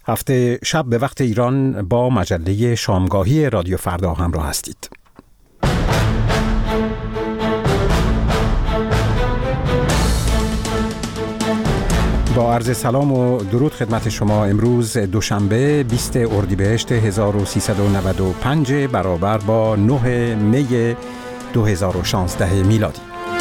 هفته شب به وقت ایران با مجله شامگاهی رادیو فردا همراه هستید. با عرض سلام و درود خدمت شما. امروز دوشنبه 20 اردیبهشت 1395 برابر با 9 می 2016 میلادی.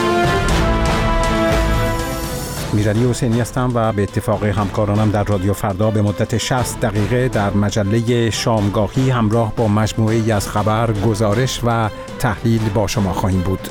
میرعلی حسینی هستم و به اتفاق همکارانم در رادیو فردا به مدت 60 دقیقه در مجله شامگاهی همراه با مجموعه‌ای از خبر، گزارش و تحلیل با شما خواهیم بود.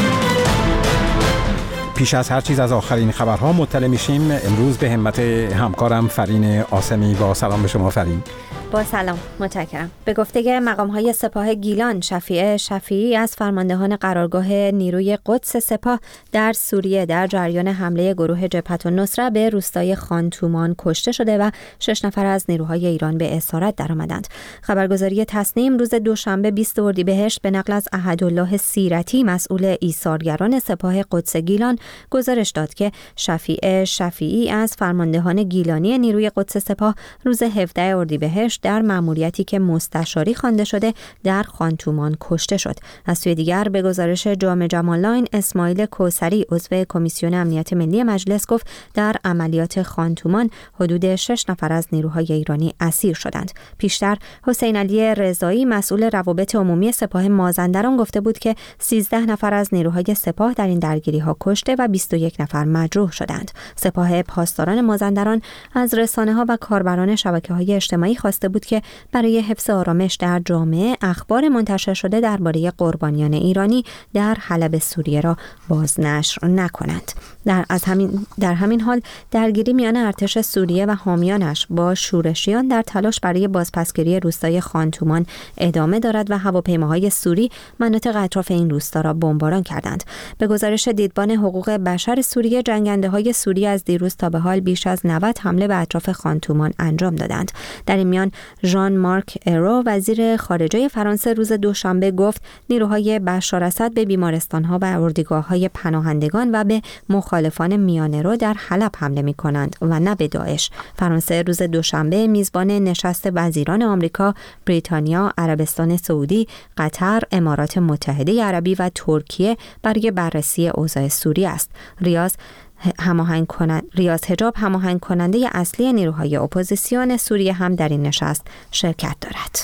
پیش از هر چیز از آخرین خبرها مطلع میشیم. امروز به همت همکارم فرین آسمی. با سلام به شما فرین. با سلام، متشکرم. به گفته مقام‌های سپاه گیلان، شفیع شفیعی از فرماندهان قرارگاه نیروی قدس سپاه در سوریه در جریان حمله گروه جبهة النصره به روستای خانتومان کشته شده و 6 نفر از نیروهای ایران به اسارت درآمدند. خبرگزاری تصنیم روز دوشنبه 20 اردیبهشت به نقل از احدالله سیرتی، مسئول ایثارگران سپاه قدس گیلان، گزارش داد که شفیع شفیعی از فرماندهان گیلانی نیروی قدس سپاه روز 17 اردیبهشت در مأموریتی که مستشاری خوانده شده در خانتومان کشته شد. از سوی دیگر به گزارش جامعه جمال‌لاین، اسماعیل کوثری عضو کمیسیون امنیت ملی مجلس گفت در عملیات خانتومان حدود 6 نفر از نیروهای ایرانی اسیر شدند. پیشتر حسین علی رضایی، مسئول روابط عمومی سپاه مازندران، گفته بود که 13 نفر از نیروهای سپاه در این درگیری‌ها کشته و 21 نفر مجروح شدند. سپاه پاسداران مازندران از رسانه‌ها و کاربران شبکه‌های اجتماعی خواسته بود که برای حفظ آرامش در جامعه اخبار منتشر شده درباره قربانیان ایرانی در حلب سوریه را بازنشر نکنند. در همین حال درگیری میان ارتش سوریه و حامیانش با شورشیان در تلاش برای بازپسگیری روستای خانتومان ادامه دارد و هواپیماهای سوری مناطق اطراف این روستا را بمباران کردند. به گزارش دیدبان حقوق بشر سوریه، جنگنده‌های سوری از دیروز تا به حال بیش از 90 حمله به اطراف خانتومان انجام دادند. در این میان ژان مارک ایرو، وزیر خارجه فرانسه، روز دوشنبه گفت نیروهای بشار اسد به بیمارستان‌ها و اردوگاه‌های پناهندگان و به مخالفان میانه‌رو در حلب حمله می‌کنند و نه به داعش. فرانسه روز دوشنبه میزبان نشست وزیران آمریکا، بریتانیا، عربستان سعودی، قطر، امارات متحده عربی و ترکیه برای بررسی اوضاع سوریه است. ریاض حجاب، هماهنگ کننده اصلی نیروهای اپوزیسیون سوریه، هم در این نشست شرکت دارد.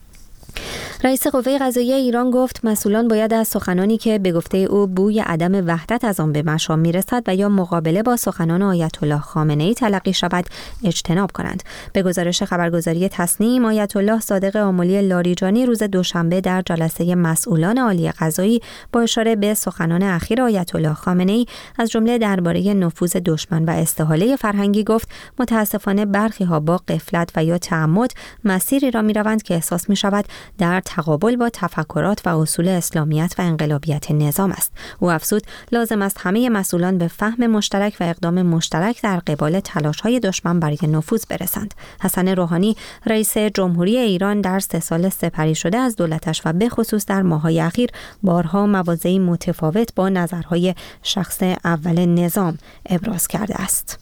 رئیس قوه قضاییه ایران گفت مسئولان باید از سخنانی که به گفته او بوی عدم وحدت از آن به مشام میرسد و یا مقابله با سخنان آیت الله خامنه‌ای تلقی شود اجتناب کنند. به گزارش خبرگزاری تصنیم، آیت الله صادق آملی لاریجانی روز دوشنبه در جلسه مسئولان عالی قضایی با اشاره به سخنان اخیر آیت الله خامنه‌ای از جمله درباره نفوذ دشمن و استحاله فرهنگی گفت متاسفانه برخی ها با غفلت و یا تعمد مسیری را میروند که احساس میشود در تقابل با تفکرات و اصول اسلامیت و انقلابیت نظام است. او افزود لازم است همه مسئولان به فهم مشترک و اقدام مشترک در قبال تلاش‌های دشمن برای نفوذ برسند. حسن روحانی، رئیس جمهوری ایران، در 3 سال سپری شده از دولتش و به خصوص در ماه‌های اخیر بارها مواضعی متفاوت با نظرهای شخص اول نظام ابراز کرده است.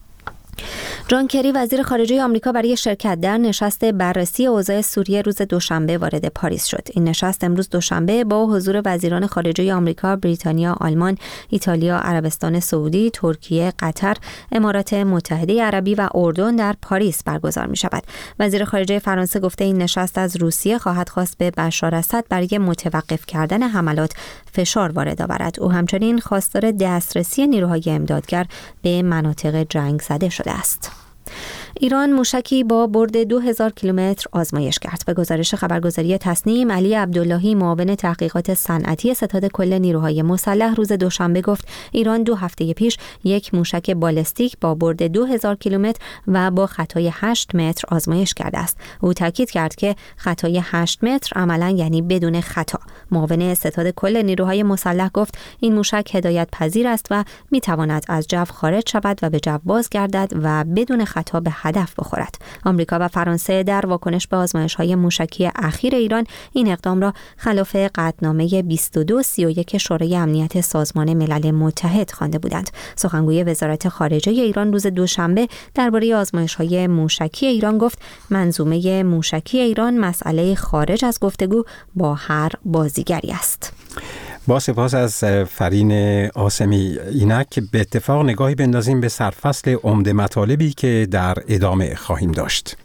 جان کری، وزیر خارجه آمریکا، برای شرکت در نشست بررسی اوضاع سوریه روز دوشنبه وارد پاریس شد. این نشست امروز دوشنبه با حضور وزیران خارجه آمریکا، بریتانیا، آلمان، ایتالیا، عربستان سعودی، ترکیه، قطر، امارات متحده عربی و اردن در پاریس برگزار می شود. وزیر خارجه فرانسه گفته این نشست از روسیه خواهد خواست به بشار اسد برای متوقف کردن حملات فشار وارد آورد. او همچنین خواستار دسترسی نیروهای امدادگر به مناطق جنگ زده شده است. ایران موشکی با برد 2000 کیلومتر آزمایش کرد. به گزارش خبرگزاری تصنیم، علی عبداللهی، معاون تحقیقات صنعتی ستاد کل نیروهای مسلح، روز دوشنبه گفت ایران 2 هفته پیش یک موشک بالستیک با برد 2000 کیلومتر و با خطای 8 متر آزمایش کرده است. او تاکید کرد که خطای 8 متر عملاً یعنی بدون خطا. معاون ستاد کل نیروهای مسلح گفت این موشک هدایت پذیر است و میتواند از جو خارج شود و به جو بازگردد و بدون خطا به هدف بخورد. آمریکا و فرانسه در واکنش به آزمایش‌های موشکی اخیر ایران این اقدام را خلاف قطعنامه 2231 شورای امنیت سازمان ملل متحد خوانده بودند. سخنگوی وزارت خارجه ایران روز دوشنبه درباره آزمایش‌های موشکی ایران گفت منظومه موشکی ایران مسئله خارج از گفتگو با هر بازیگری است. با سپاس از فرین عاصمی. اینک به اتفاق نگاهی بندازیم به سرفصل عمده مطالبی که در ادامه خواهیم داشت.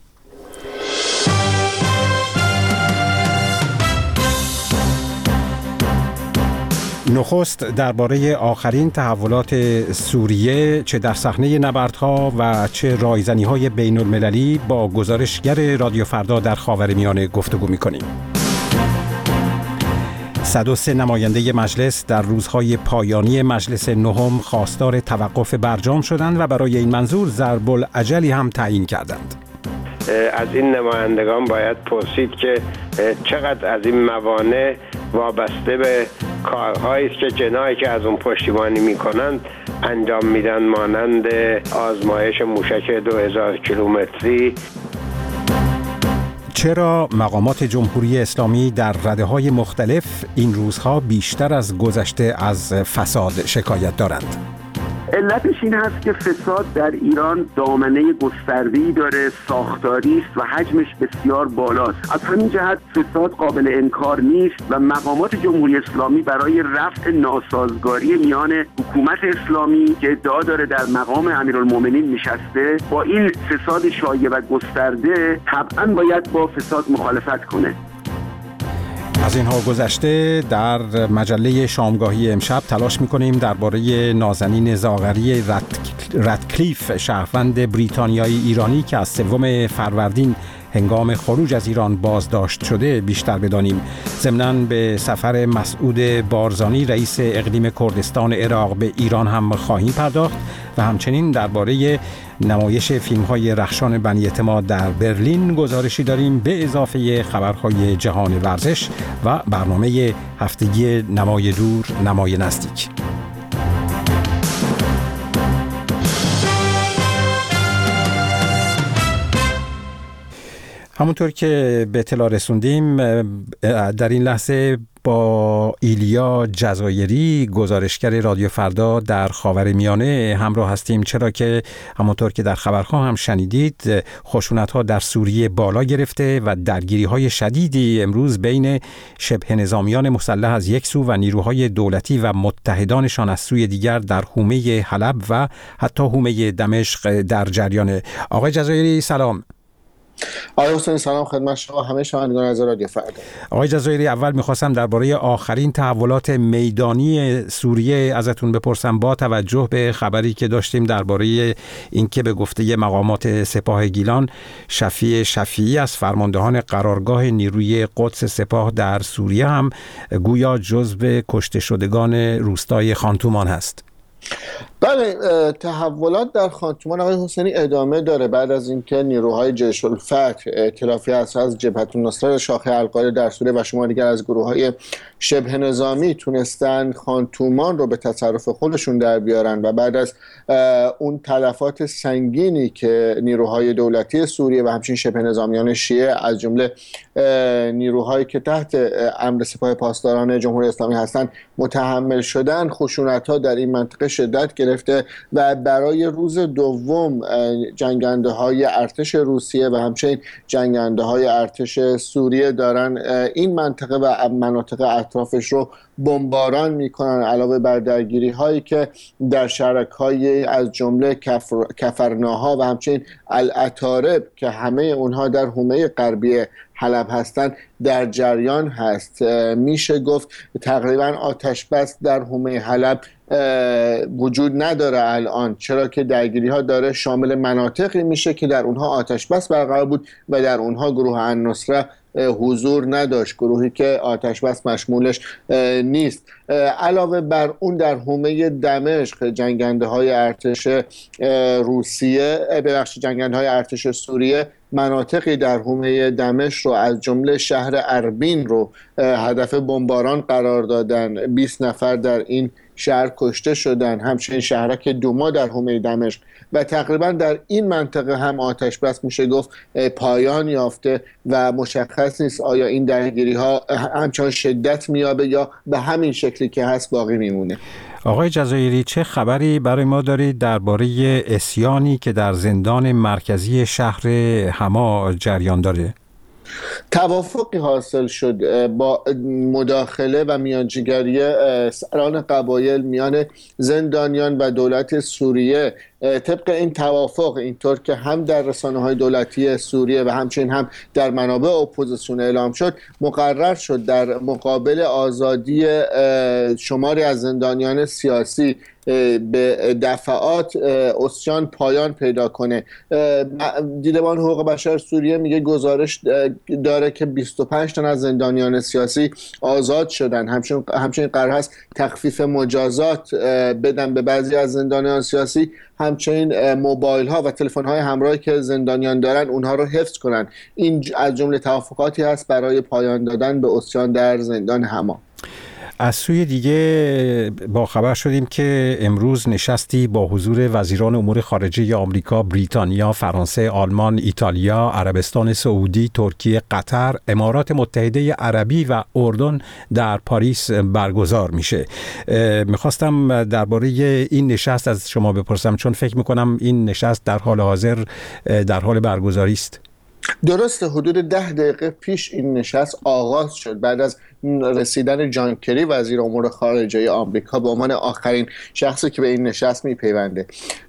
نخست درباره آخرین تحولات سوریه چه در صحنه نبردها و چه رایزنی‌های بین‌المللی با گزارشگر رادیو فردا در خاورمیانه گفتگو می‌کنیم. 103 نماینده مجلس در روزهای پایانی مجلس نهم خواستار توقف برجام شدند و برای این منظور ضرب الاجلی هم تعیین کردند. از این نمایندگان باید پرسید که چقدر از این موانع وابسته به کارهایی است که جناحی که از اون پشتیبانی میکنند انجام میدن، مانند آزمایش موشک 2000 کیلومتری. چرا مقامات جمهوری اسلامی در رده‌های مختلف این روزها بیشتر از گذشته از فساد شکایت دارند؟ علتش این هست که فساد در ایران دامنه گسترده‌ای داره، ساختاری است و حجمش بسیار بالاست. از همین جهت فساد قابل انکار نیست و مقامات جمهوری اسلامی برای رفع ناسازگاری میان حکومت اسلامی که ادعا داره در مقام امیرالمومنین نشسته با این فساد شایع و گسترده طبعاً باید با فساد مخالفت کنه. از اینها گذشته در مجله شامگاهی امشب تلاش می‌کنیم درباره نازنین زاغری رادکلیف، شهروند بریتانیایی ایرانی که از 3 فروردین هنگام خروج از ایران بازداشت شده بیشتر بدانیم. ضمناً به سفر مسعود بارزانی رئیس اقلیم کردستان عراق به ایران هم خواهیم پرداخت و همچنین درباره نمایش فیلم‌های رخشان بنی اعتماد در برلین گزارشی داریم، به اضافه خبرهای جهان ورزش و برنامه هفتگی نمای دور نمای نزدیک. همونطور که به اطلاع رسوندیم در این لحظه با ایلیا جزایری گزارشگر رادیو فردا در خاورمیانه همراه هستیم، چرا که همونطور که در خبرها هم شنیدید خشونت‌ها در سوریه بالا گرفته و درگیری‌های شدیدی امروز بین شبه نظامیان مسلح از یک سو و نیروهای دولتی و متحدانشان از سوی دیگر در حومه حلب و حتی حومه دمشق در جریان. آقای جزایری سلام. آقای حسینی سلام خدمت شما همه شنوندگان از رادیو فردا. آقای جزایری، اول می‌خواستم درباره آخرین تحولات میدانی سوریه ازتون بپرسم با توجه به خبری که داشتیم درباره اینکه به گفته مقامات سپاه گیلان شفیع شفیعی از فرماندهان قرارگاه نیروی قدس سپاه در سوریه هم گویا جزو کشته شدگان روستای خانتومان هست. بله، تحولات در خانتومان آقای حسینی ادامه داره بعد از اینکه نیروهای جیش الفتح ائتلافی از جبهة النصرة شاخه القاعده در سوریه و شمار دیگر از گروه‌های شبه نظامی تونستن خانتومان رو به تصرف خودشون در بیارن و بعد از اون تلفات سنگینی که نیروهای دولتی سوریه و همچنین شبه نظامیان شیعه از جمله نیروهایی که تحت امر سپاه پاسداران جمهوری اسلامی هستند متحمل شدن، خشونت‌ها در این منطقه شدت گرفته و برای روز دوم جنگنده‌های ارتش روسیه و همچنین جنگنده‌های ارتش سوریه دارن این منطقه و مناطق اطرافش رو بمباران میکنن، علاوه بر درگیری هایی که در شهرک‌های از جمله کفرناها و همچنین العطارب که همه اونها در حومه غربی حلب هستند در جریان هست. میشه گفت تقریبا آتش بس در حومه حلب وجود نداره الان، چرا که درگیری ها داره شامل مناطقی میشه که در اونها آتش بس برقرار بود و در اونها گروه النصره حضور نداشت، گروهی که آتش بس مشمولش نیست. علاوه بر اون در حومه دمشق جنگنده های ارتش جنگنده های ارتش سوریه مناطقی در حومه دمشق رو از جمله شهر اربین رو هدف بمباران قرار دادن. 20 نفر در این شهر کشته شدن. همچنین شهرک دوما در حومه دمشق و تقریبا در این منطقه هم آتش بس میشه گفت پایان یافته و مشخص نیست آیا این درگیری ها همچنان شدت میابه یا به همین شکلی که هست باقی میمونه. آقای جزایری، چه خبری برای ما دارید درباره عصیانی که در زندان مرکزی شهر حما جریان داره؟ توافقی حاصل شد با مداخله و میانجیگری سران قبایل میان زندانیان و دولت سوریه. طبق این توافق اینطور که هم در رسانه‌های دولتی سوریه و همچنین هم در منابع اپوزیسیون اعلام شد، مقرر شد در مقابل آزادی شماری از زندانیان سیاسی به دفعات عصیان پایان پیدا کنه. دیدبان حقوق بشر سوریه میگه گزارش داره که 25 تن از زندانیان سیاسی آزاد شدن. همچنین قرار هست تخفیف مجازات بدن به بعضی از زندانیان سیاسی. همچنین موبایل ها و تلفن های همراهی که زندانیان دارن اونها رو حفظ کنن. این از جمله توافقاتی هست برای پایان دادن به عصیان در زندان حما. از سوی دیگه با خبر شدیم که امروز نشستی با حضور وزیران امور خارجه آمریکا، بریتانیا، فرانسه، آلمان، ایتالیا، عربستان سعودی، ترکیه، قطر، امارات متحده عربی و اردن در پاریس برگزار میشه. میخواستم درباره این نشست از شما بپرسم، چون فکر میکنم این نشست در حال حاضر در حال برگزاری است. درسته، حدود 10 دقیقه پیش این نشست آغاز شد بعد از رسیدن جان کری وزیر امور خارجه آمریکا به عنوان آخرین شخصی که به این نشست میپیونده.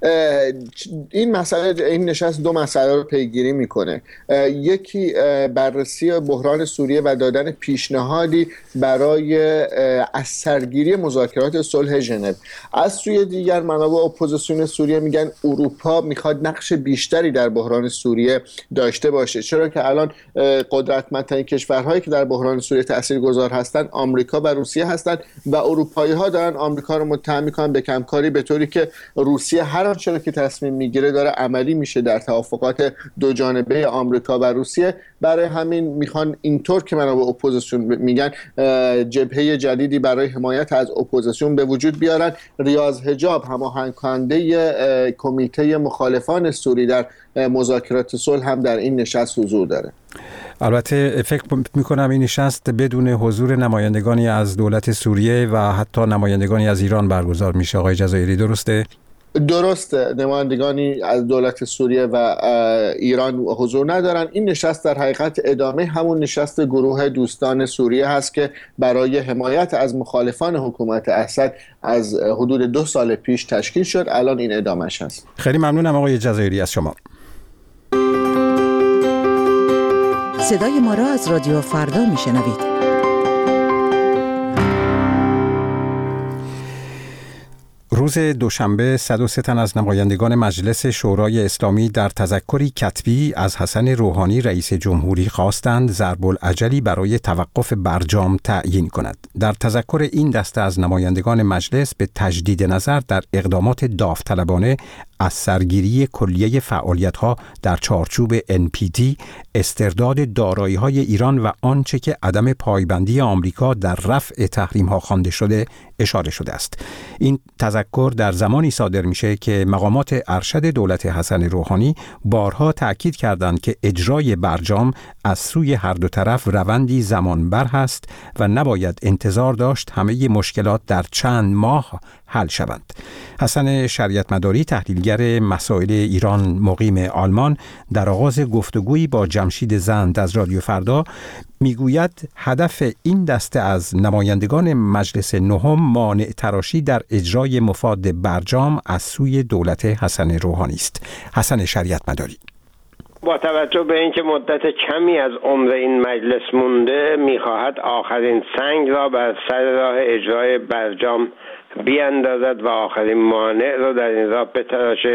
این نشست دو مسئله رو پیگیری میکنه. یکی بررسی بحران سوریه و دادن پیشنهادی برای از سرگیری مذاکرات صلح ژنو. از سوی دیگر منابع اپوزیسیون سوریه میگن اروپا میخواد نقش بیشتری در بحران سوریه داشته باشه، چرا که الان قدرتمندترین کشورهایی که در بحران سوریه تاثیرگذار هستن آمریکا و روسیه هستن و اروپایی ها دارن آمریکا رو متهم میکنن به کمکاری، به طوری که روسیه هر آنچه که تصمیم میگیره داره عملی میشه در توافقات دو جانبه آمریکا و روسیه. برای همین میخوان اینطور که منابع اپوزیسیون میگن جبهه جدیدی برای حمایت از اپوزیسیون به وجود بیارن. ریاض حجاب هماهنگ کننده کمیته مخالفان سوری در مذاکرات صلح هم در این نشست حضور داره. البته فکر میکنم این نشست بدون حضور نمایندگانی از دولت سوریه و حتی نمایندگانی از ایران برگزار میشه. آقای جزایری درسته؟ درسته، نمایندگانی از دولت سوریه و ایران حضور ندارن. این نشست در حقیقت ادامه همون نشست گروه دوستان سوریه هست که برای حمایت از مخالفان حکومت اسد از حدود 2 سال پیش تشکیل شد. الان این ادامهش هست. خیلی ممنونم آقای جزایری از شما. صدای ما را از رادیو فردا میشنوید. روز دوشنبه 103 تن از نمایندگان مجلس شورای اسلامی در تذکری کتبی از حسن روحانی رئیس جمهوری خواستند ضرب العجلی برای توقف برجام تعیین کند. در تذکر این دسته از نمایندگان مجلس به تجدید نظر در اقدامات داوطلبانه از سرگیری کلیه فعالیت‌ها در چارچوب NPT، استرداد دارایی‌های ایران و آنچه که عدم پایبندی آمریکا در رفع تحریم‌ها خوانده شده اشاره شده است. این تذکر در زمانی صادر میشه که مقامات ارشد دولت حسن روحانی بارها تأکید کردند که اجرای برجام از سوی هر دو طرف روندی زمانبر هست و نباید انتظار داشت همه مشکلات در چند ماه حل شوند. حسن شریعتمداری، تحلیلگر مسائل ایران مقیم آلمان، در آغاز گفتگویی با جمشید زند از رادیو فردا میگوید هدف این دسته از نمایندگان مجلس نهم مانع تراشی در اجرای مفاد برجام از سوی دولت حسن روحانی است. حسن شریعتمداری: با توجه به اینکه مدت کمی از عمر این مجلس مونده، میخواهد آخرین سنگ را بر سر راه اجرای برجام بیاندازد و آخرین مانع را در این راه بتراشه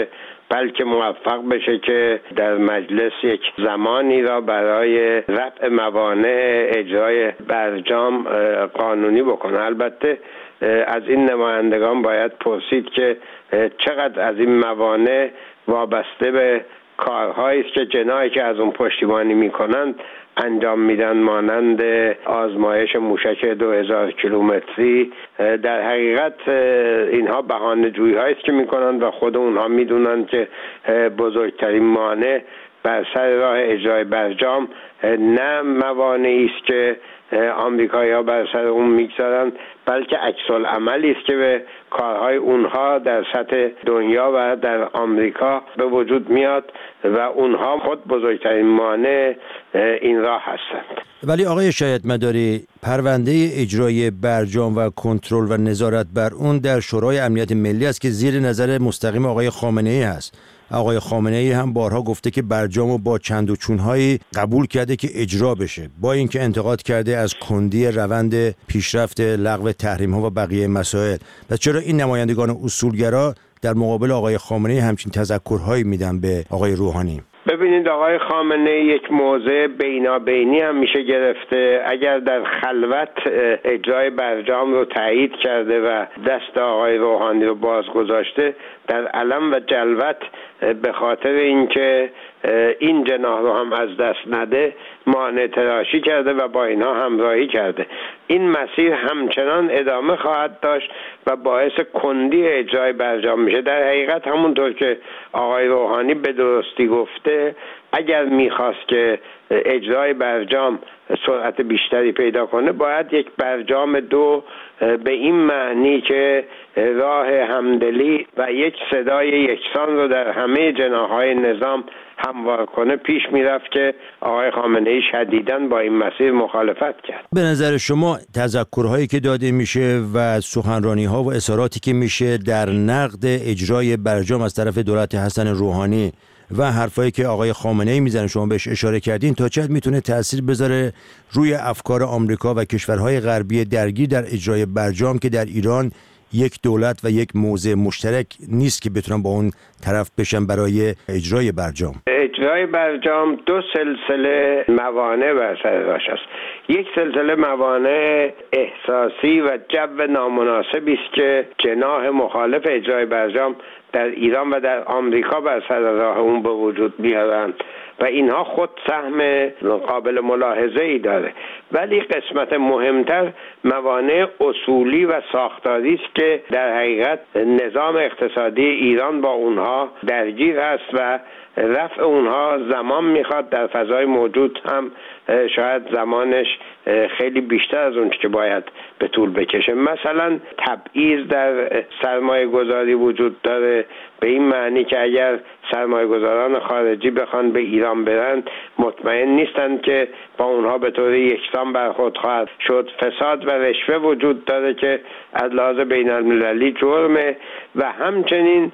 بلکه موفق بشه که در مجلس یک زمانی را برای رفع موانع اجرای برجام قانونی بکنه. البته از این نمایندگان باید پرسید که چقدر از این موانع وابسته به کارهایی است که جناحی که از اون پشتیبانی میکنند انجام میدن، مانند آزمایش موشک 2000 کیلومتری. در حقیقت اینها بهانه‌جویی هایی است که میکنند و خود اونها میدونن که بزرگترین مانع بر سر راه اجرای برجام نه موانعی است که آمریکایی‌ها بر سر اون میگذارند، بلکه عکس العملی است که به کارهای اونها در سطح دنیا و در آمریکا به وجود میاد و اونها خود بزرگترین مانع این راه هستند. ولی آقای شایعت مداری، پرونده اجرای برجام و کنترل و نظارت بر اون در شورای امنیت ملی است که زیر نظر مستقیم آقای خامنه‌ای هست. آقای خامنه‌ای هم بارها گفته که برجامو با چند و چونهایی قبول کرده که اجرا بشه، با اینکه انتقاد کرده از کندی روند پیشرفت لغو تحریم‌ها و بقیه مسائل. و چرا این نمایندگان اصولگرا در مقابل آقای خامنه‌ای همچین تذکرهایی میدن به آقای روحانی؟ ببینید، آقای خامنه‌ای یک موضع بینابینی هم میشه گرفته. اگر در خلوت اجرای برجام رو تایید کرده و دست آقای روحانی رو باز گذاشته، در علم و جلوت به خاطر اینکه این جناح رو هم از دست نده مانع تراشی کرده و با اینها همراهی کرده. این مسیر همچنان ادامه خواهد داشت و باعث کندی اجرای برجام میشه. در حقیقت همونطور که آقای روحانی به درستی گفته، اگر میخواست که اجرای برجام سرعت بیشتری پیدا کنه، باید یک برجام 2 به این معنی که راه همدلی و یک صدای یکسان رو در همه جناح‌های نظام هموار کنه پیش میرفت که آقای خامنه‌ای شدیداً با این مسیر مخالفت کرد. به نظر شما تذکرهایی که داده میشه و سخنرانی‌ها و اظهاراتی که میشه در نقد اجرای برجام از طرف دولت حسن روحانی و حرفایی که آقای خامنه‌ای میزنه، شما بهش اشاره کردین، تا چقدر میتونه تأثیر بذاره روی افکار آمریکا و کشورهای غربی درگیر در اجرای برجام که در ایران یک دولت و یک موضع مشترک نیست که بتونن با اون طرف بشن برای اجرای برجام؟ اجرای برجام 2 سلسله موانع بر سر راش است. یک سلسله موانع احساسی و جو نامناسبی است که جناح مخالف اجرای برجام در ایران و در آمریکا بر سر راه اون به وجود میارند و اینها خود سهم قابل ملاحظه‌ای داره. ولی قسمت مهمتر موانع اصولی و ساختاری است که در حقیقت نظام اقتصادی ایران با اونها درگیر است و رفع اونها زمان میخواد. در فضای موجود هم شاید زمانش خیلی بیشتر از اون که باید به طول بکشه. مثلا تبعیض در سرمایه گذاری وجود داره، به این معنی که اگر سرمایه گذاران خارجی بخوان به ایران برن، مطمئن نیستند که با اونها به طور یکسان برخورد خواهد شد. فساد و رشوه وجود داره که از لحاظ بین المللی جرمه و همچنین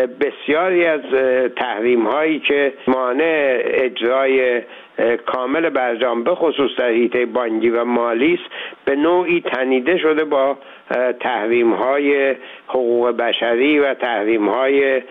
بسیاری از تحریم هایی که مانع اجرای کامل برجام به خصوص در حیطه بانکی و مالی است، به نوعی تنیده شده با تحریم های حقوق بشری و تحریم های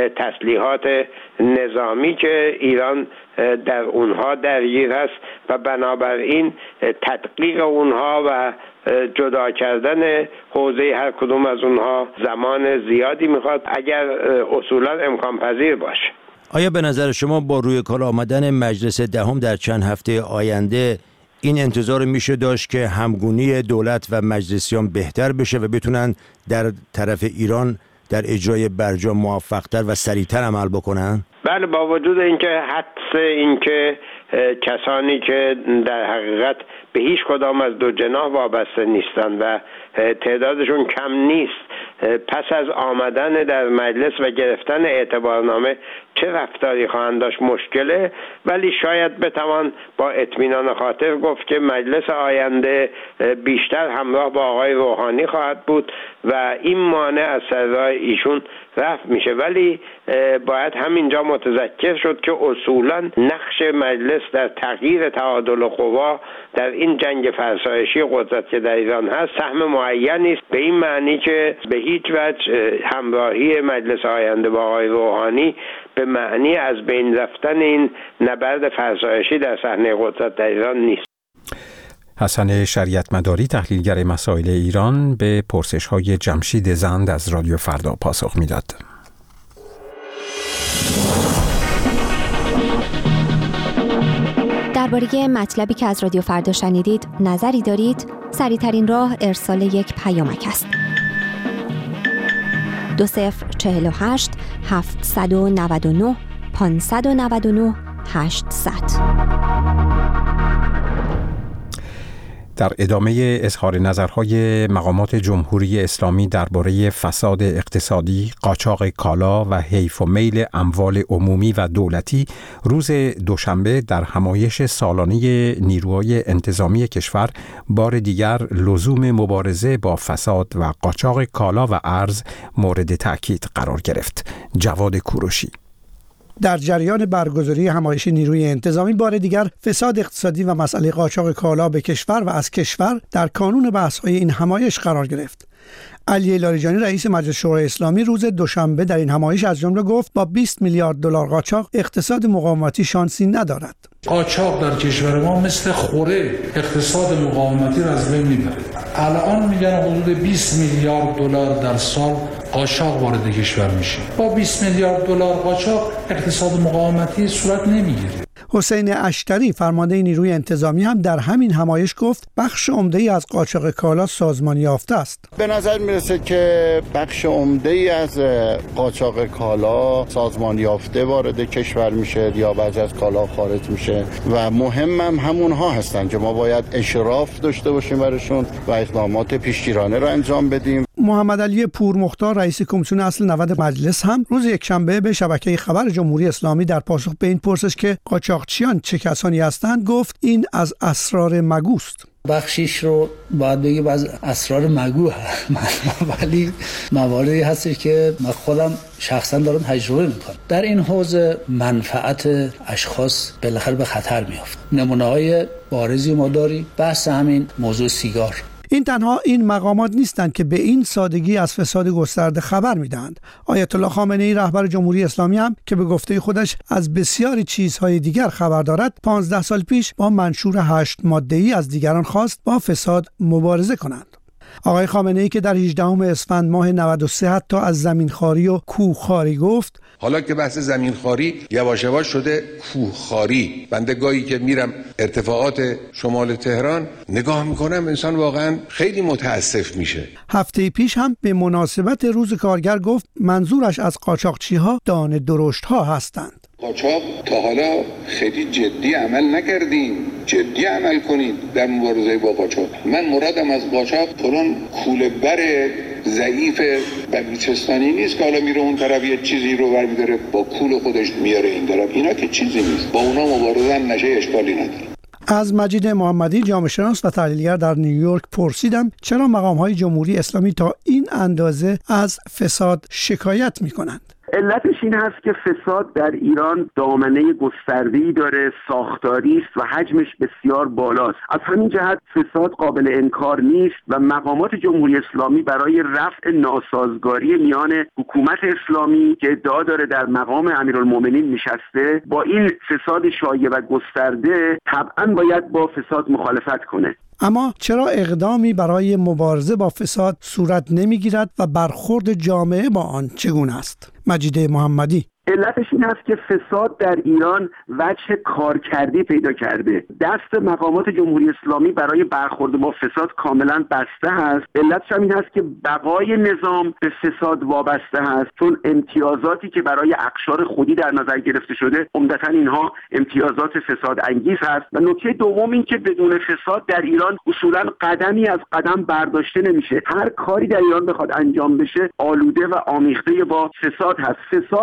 تسلیحات نظامی که ایران در اونها درگیر است و بنابراین تدقیق اونها و جدا کردن حوزه هر کدوم از اونها زمان زیادی میخواد، اگر اصولا امکان پذیر باشه. آیا به نظر شما با روی کار آمدن مجلس دهم در چند هفته آینده این انتظار میشه داشت که همگونی دولت و مجلسیان بهتر بشه و بتونن در طرف ایران در اجرای برجام موفق‌تر و سریعتر عمل بکنن؟ بله، با وجود اینکه حدس اینکه کسانی که در حقیقت به هیچ کدام از دو جناح وابسته نیستند و تعدادشون کم نیست، پس از آمدن در مجلس و گرفتن اعتبارنامه چه رفتاری خواهند داشت مشکله، ولی شاید بتوان با اطمینان خاطر گفت که مجلس آینده بیشتر همراه با آقای روحانی خواهد بود و این مانع از سر راه ایشون رفع میشه. ولی باید همینجا متذکر شد که اصولا نقش مجلس در تغییر تعادل قوا در این جنگ فرسایشی قدرت که در ایران هست سهم معینی است، به این معنی که به هیچ وجه همراهی مجلس آینده با آقای روحانی به معنی از بین رفتن این نبرد فرسایشی در صحنه قدرت در ایران نیست. حسن شریعت مداری، تحلیلگر مسائل ایران، به پرسش‌های جمشید زند از رادیو فردا پاسخ می‌داد. درباره مطلبی که از رادیو فردا شنیدید نظری دارید؟ سریع‌ترین راه ارسال یک پیامک است. 2048 799 599 800. در ادامه اظهار نظرهای مقامات جمهوری اسلامی درباره فساد اقتصادی، قاچاق کالا و حیف و میل اموال عمومی و دولتی، روز دوشنبه در همایش سالانه نیروهای انتظامی کشور بار دیگر لزوم مبارزه با فساد و قاچاق کالا و ارز مورد تأکید قرار گرفت. جواد کوروشی. در جریان برگزاری همایش نیروی انتظامی بار دیگر فساد اقتصادی و مسئله قاچاق کالا به کشور و از کشور در کانون بحث‌های این همایش قرار گرفت. علی لاریجانی رئیس مجلس شورای اسلامی روز دوشنبه در این همایش از جمله گفت با 20 میلیارد دلار قاچاق اقتصاد مقاومتی شانسی ندارد. قاچاق در کشور ما مثل خوره اقتصاد مقاومتی را از بین میبره. الان میگن حدود 20 میلیارد دلار در سال قاچاق وارد کشور میشه. با 20 میلیارد دلار قاچاق اقتصاد مقاومتی صورت نمیگیره. حسین اشتری فرمانده نیروی انتظامی هم در همین همایش گفت بخش عمده‌ای از قاچاق کالا سازمانی یافته است. به نظر میرسه که بخش عمده‌ای از قاچاق کالا سازمانی یافته وارد کشور میشه یا بعضی از کالا خارج میشه و مهمم همونها هستن که ما باید اشراف داشته باشیم برشون و اقدامات پیشگیرانه رو انجام بدیم. محمد علی پورمختار رئیس کمیسیون اصل 90 مجلس هم روز یکشنبه به شبکه خبر جمهوری اسلامی در پاسخ به این پرسش که قاچاقچیان چه کسانی هستند گفت این از اسرار مگوست. بخشیش رو باید بگیم از اسرار مگو ولی مواردی هستی که من خودم شخصا دارم تجربه میکنم. در این حوزه منفعت اشخاص بالاخره به خطر میافت. نمونه‌های بارزی ما داریم. بحث همین موضوع سیگار. این تنها این مقامات نیستند که به این سادگی از فساد گسترده خبر میدهند. آیت الله خامنه‌ای رهبر جمهوری اسلامی هم که به گفته خودش از بسیاری چیزهای دیگر خبر دارد 15 سال پیش با منشور 8 ماده‌ای از دیگران خواست با فساد مبارزه کنند. آقای خامنه‌ای که در 18 اسفند ماه 93 حتی از زمینخواری و کوهخواری گفت، حالا که بحث زمینخواری یواش یواش شده کوهخواری. بنده گاهی که میرم ارتفاعات شمال تهران نگاه میکنم انسان واقعا خیلی متاسف میشه. هفته پیش هم به مناسبت روز کارگر گفت منظورش از قاچاقچی‌ها دانه درشت‌ها هستند. قاچاق تا حالا خیلی جدی عمل نکردیم، جدی عمل کنید در مبارزه با قاچاق. من مرادم از قاچاق فلان کوله بر ضعیف بلوچستانی نیست که حالا میره اون طرف یه چیزی رو برمی‌داره با کول خودش میاره این طرف. اینا که چیزی نیست، با اونا مبارزه نشه اشکالی نداره. از مجید محمدی جامعه شناس و تحلیلگر در نیویورک پرسیدم چرا مقام‌های جمهوری اسلامی تا این اندازه از فساد شکایت می‌کنند. علتش این هست که فساد در ایران دامنه گسترده‌ای داره، ساختاری است و حجمش بسیار بالاست. از همین جهت فساد قابل انکار نیست و مقامات جمهوری اسلامی برای رفع ناسازگاری میان حکومت اسلامی که ادعا داره در مقام امیرالمومنین نشسته با این فساد شایع و گسترده طبعاً باید با فساد مخالفت کنه. اما چرا اقدامی برای مبارزه با فساد صورت نمیگیرد و برخورد جامعه با آن چگونه است؟ مجید محمدی: علتش این هست که فساد در ایران وجه کارکردی پیدا کرده. دست مقامات جمهوری اسلامی برای برخورد با فساد کاملا بسته هست. علتش هم این هست که بقای نظام به فساد وابسته هست، چون امتیازاتی که برای اقشار خودی در نظر گرفته شده عمدتاً اینها امتیازات فساد انگیز هست. و نکته دوم این که بدون فساد در ایران اصولا قدمی از قدم برداشته نمیشه. هر کاری در ایران بخواد انجام بشه آلوده و آمیخته با فساد هست. فساد امروز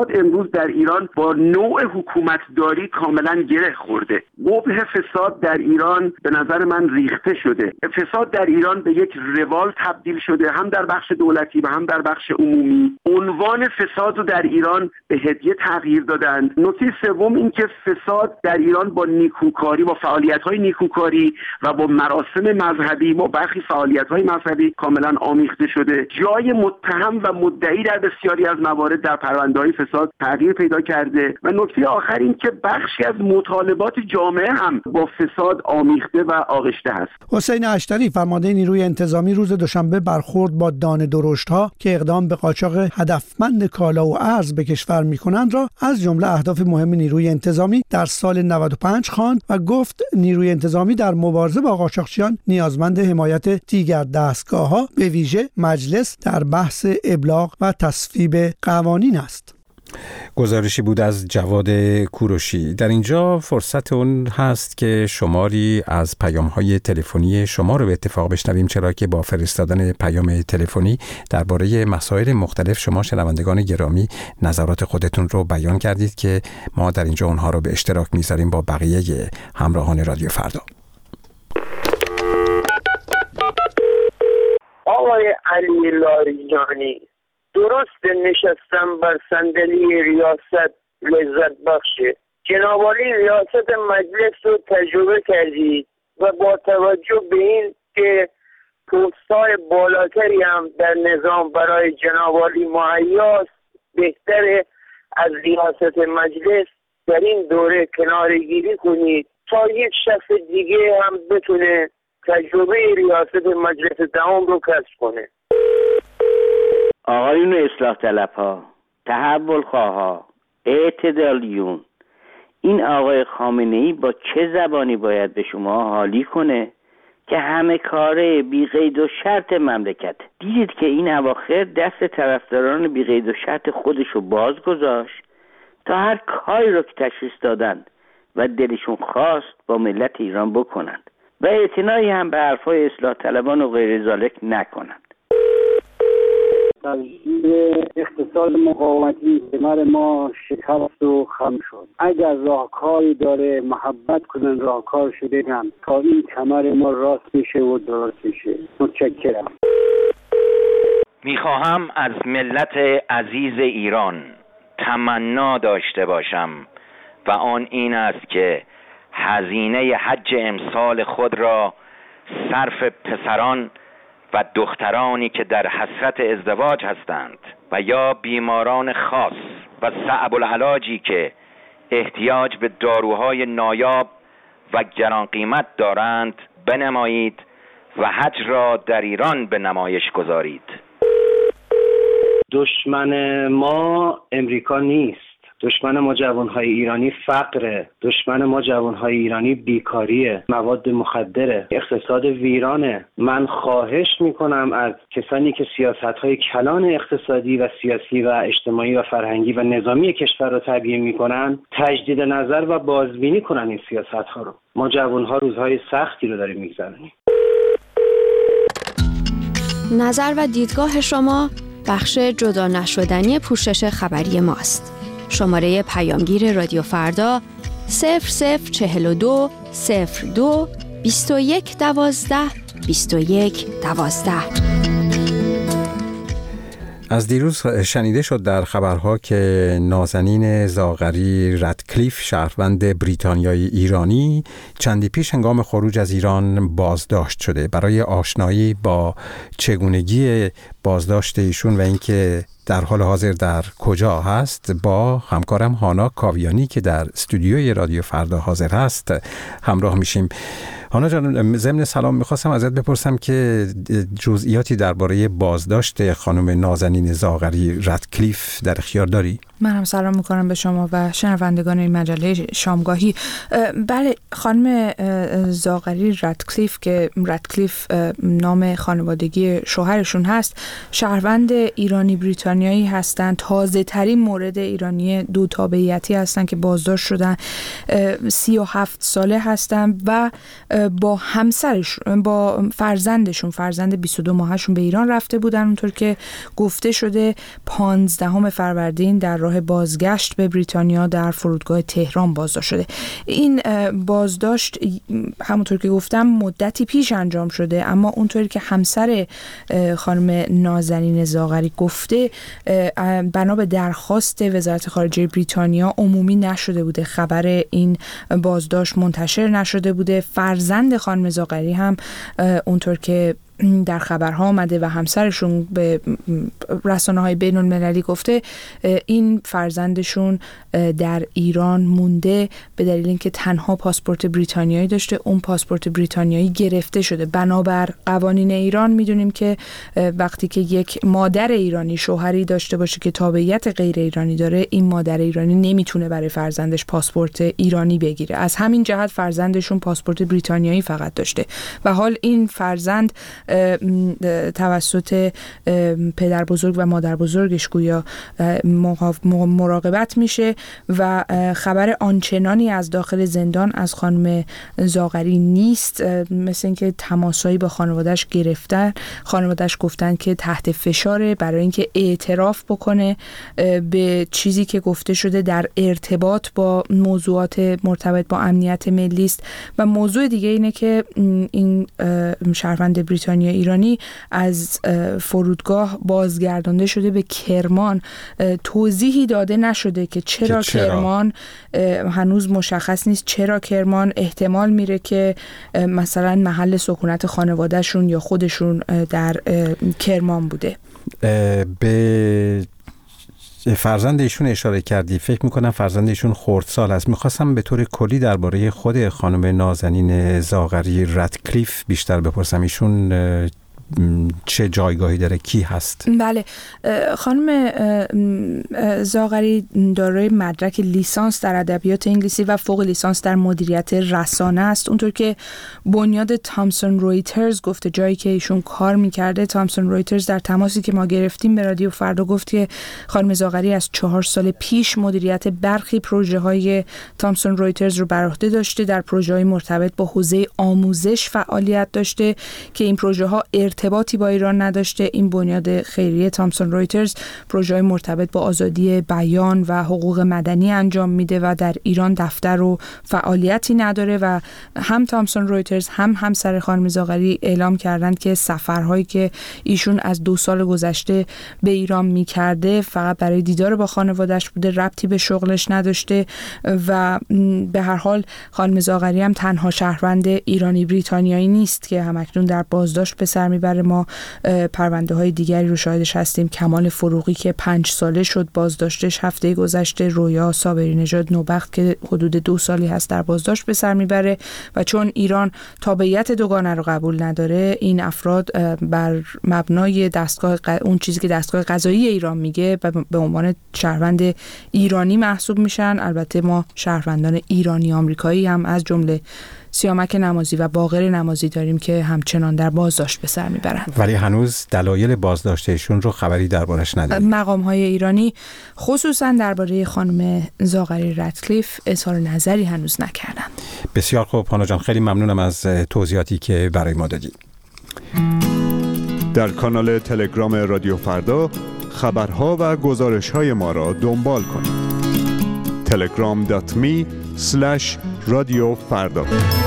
امروز در ایران با نوع حکومتداری کاملا گره خورده. قبح فساد در ایران به نظر من ریخته شده. فساد در ایران به یک روال تبدیل شده، هم در بخش دولتی و هم در بخش عمومی. عنوان فساد رو در ایران به هدیه تغییر دادند. نکته سوم این که فساد در ایران با نیکوکاری، با فعالیت‌های نیکوکاری و با مراسم مذهبی، با برخی فعالیت‌های مذهبی کاملا آمیخته شده. جای متهم و مدعی در بسیاری از موارد در پرونده‌های فساد تغییر پیدا کرده. و نکته آخر این که بخشی از مطالبات جامعه هم با فساد آمیخته و آغشته است. حسین اشتری فرمانده نیروی انتظامی روز دوشنبه برخورد با دانه درشت‌ها که اقدام به قاچاق هدفمند کالا و ارز به کشور می‌کنند را از جمله اهداف مهم نیروی انتظامی در سال 95 خواند و گفت نیروی انتظامی در مبارزه با قاچاقچیان نیازمند حمایت دیگر دستگاه‌ها به ویژه مجلس در بحث ابلاغ و تصویب قوانین است. گزارشی بود از جواد کوروشی. در اینجا فرصت اون هست که شماری از پیام‌های تلفنی شما رو به اتفاق بشنویم، چرا که با فرستادن پیام تلفنی درباره مسائل مختلف شما شنوندگان گرامی نظرات خودتون رو بیان کردید که ما در اینجا اونها رو به اشتراک می‌ذاریم با بقیه همراهان رادیو فردا. آقای علی لاریجانی، درست نشستم بر صندلی ریاست لذت بخشه. جناب عالی ریاست مجلس رو تجربه کردید و با توجه به این که پست‌های بالاتری هم در نظام برای جناب عالی مهیاست، بهتره از ریاست مجلس در این دوره کناره‌گیری کنید تا یک شخص دیگه هم بتونه تجربه ریاست مجلس دهم رو کسب کنه. آقایون اصلاح طلب‌ها، تحول خواها، اعتدالیون، این آقای خامنه‌ای با چه زبانی باید به شما حالی کنه که همه کاره بی قید و شرط مملکت؟ دیدید که این اواخر دست طرفداران بی قید و شرط خودشو باز گذاشت تا هر کاری رو که تشخیص دادن و دلشون خواست با ملت ایران بکنند و اعتنایی هم به حرفای اصلاح طلبان و غیر ذالک نکنند. تغییر اقتصاد مقاومتی کمر ما شکست و خم شد. اگر راهکاری داره محبت کنن راهکار شده هم تا این کمر ما راست بشه و درست بشه. متشکرم. میخواهم از ملت عزیز ایران تمنا داشته باشم و آن این است که هزینه حج امسال خود را صرف پسران و دخترانی که در حسرت ازدواج هستند و یا بیماران خاص و صعب العلاجی که احتیاج به داروهای نایاب و گران قیمت دارند بنمایید و حج را در ایران به نمایش گذارید. دشمن ما امریکا نیست. دشمن ما جوانهای ایرانی فقره. دشمن ما جوانهای ایرانی بیکاریه، مواد مخدره، اقتصاد ویرانه. من خواهش میکنم از کسانی که سیاستهای کلان اقتصادی و سیاسی و اجتماعی و فرهنگی و نظامی کشور رو تبیین میکنن تجدید نظر و بازبینی کنن این سیاستها رو. ما جوانها روزهای سختی رو داریم میگذرونیم. نظر و دیدگاه شما بخش جدا نشدنی پوشش خبری ماست. شماره پیامگیر رادیو فردا 0042 02 21 12 21 12. از دیروز شنیده شد در خبرها که نازنین زاغری رادکلیف شهروند بریتانیایی ایرانی چندی پیش هنگام خروج از ایران بازداشت شده. برای آشنایی با چگونگی بازداشت ایشون و اینکه در حال حاضر در کجا هست با همکارم هانا کاویانی که در استودیوی رادیو فردا حاضر هست همراه میشیم. هانا جان، ضمن سلام میخواستم ازت بپرسم که جزئیاتی درباره بازداشت خانم نازنین زاغری رادکلیف در اختیار داری؟ من هم سلام میکنم به شما و شنوندگان این مجله شامگاهی. بله، خانم زاغری رادکلیف که رادکلیف نام خانوادگی شوهرشون هست شهروند ایرانی بریتانیایی هستند. تازه ترین مورد ایرانی دو تابعیتی هستند که بازداشت شدن. 37 ساله هستند و با همسرشون، با فرزند 22 ماهشون به ایران رفته بودن. اونطور که گفته شده 15 فروردین در راه بازگشت به بریتانیا در فرودگاه تهران بازداشت شده. این بازداشت همونطور که گفتم مدتی پیش انجام شده، اما اونطوری که همسر خانم نازنین زاغری گفته بنا به درخواست وزارت خارجه بریتانیا عمومی نشده بوده، خبر این بازداشت منتشر نشده بوده. فرزند خانم زاغری هم اونطور که در خبرها آمده و همسرشون به رسانه‌های بین‌المللی گفته، این فرزندشون در ایران مونده به دلیل اینکه تنها پاسپورت بریتانیایی داشته. اون پاسپورت بریتانیایی گرفته شده. بنابر قوانین ایران میدونیم که وقتی که یک مادر ایرانی شوهری داشته باشه که تابعیت غیر ایرانی داره، این مادر ایرانی نمیتونه برای فرزندش پاسپورت ایرانی بگیره. از همین جهت فرزندشون پاسپورت بریتانیایی فقط داشته و حال این فرزند توسط پدر بزرگ و مادر بزرگش گویا مراقبت میشه و خبر آنچنانی از داخل زندان از خانم زاغری نیست. مثل اینکه تماسایی با خانواده‌اش گرفتن. خانواده‌اش گفتن که تحت فشاره برای اینکه اعتراف بکنه به چیزی که گفته شده در ارتباط با موضوعات مرتبط با امنیت ملی است. و موضوع دیگه اینه که این شهروند بریتانیا ایرانی از فرودگاه بازگردانده شده به کرمان. توضیحی داده نشده که چرا کرمان، هنوز مشخص نیست چرا کرمان. احتمال میره که مثلا محل سکونت خانوادهشون یا خودشون در کرمان بوده. به فرزند ایشون اشاره کردی، فکر میکنم فرزند ایشون خردسال است. میخواستم به طور کلی درباره خود خانم نازنین زاغری رتکلیف بیشتر بپرسم. ایشون چه جایگاهی داره؟ کی هست؟ بله، خانم زاغری دارای مدرک لیسانس در ادبیات انگلیسی و فوق لیسانس در مدیریت رسانه است. اونطور که بنیاد تامسون رویترز گفته، جایی که ایشون کار میکرده، تامسون رویترز در تماسی که ما گرفتیم به رادیو فردا گفت که خانم زاغری از 4 سال پیش مدیریت برخی پروژه های تامسون رویترز رو بر عهده داشته. در پروژه های مرتبط با حوزه آموزش فعالیت داشته که این پروژه ها ارتباطی با ایران نداشته. این بنیاد خیریه تامسون رویترز پروژه‌های مرتبط با آزادی بیان و حقوق مدنی انجام میده و در ایران دفتر و فعالیتی نداره. و هم تامسون رویترز هم همسر خانم زاغری اعلام کردند که سفرهایی که ایشون از 2 سال گذشته به ایران میکرده فقط برای دیدار با خانواده‌اش بوده، ربطی به شغلش نداشته. و به هر حال خانم زاغری هم تنها شهروند ایرانی بریتانیایی نیست که همکنون در بازداشت به سر میبره. ما پرونده های دیگری رو شاهدش هستیم. کمال فروغی که 5 ساله شد بازداشتش هفته گذشته، رویا صابری نژاد نوبخت که حدود 2 سالی هست در بازداشت به سر میبره و چون ایران تابعیت دوگانه رو قبول نداره، این افراد بر مبنای دستگاه اون چیزی که دستگاه قضایی ایران میگه به عنوان شهروند ایرانی محسوب میشن. البته ما شهروندان ایرانی آمریکایی هم از جمله سیامک نمازی و باقر نمازی داریم که همچنان در بازداشت به سر میبرند، ولی هنوز دلایل بازداشتشون رو خبری دربارش نداریم. مقام‌های ایرانی خصوصا درباره خانم زاغری رتکلیف اظهار نظری هنوز نکردند. بسیار خوب هانا جان، خیلی ممنونم از توضیحاتی که برای ما دادی. در کانال تلگرام رادیو فردا خبرها و گزارش‌های ما را دنبال کنید. telegram.me/رادیو فردا.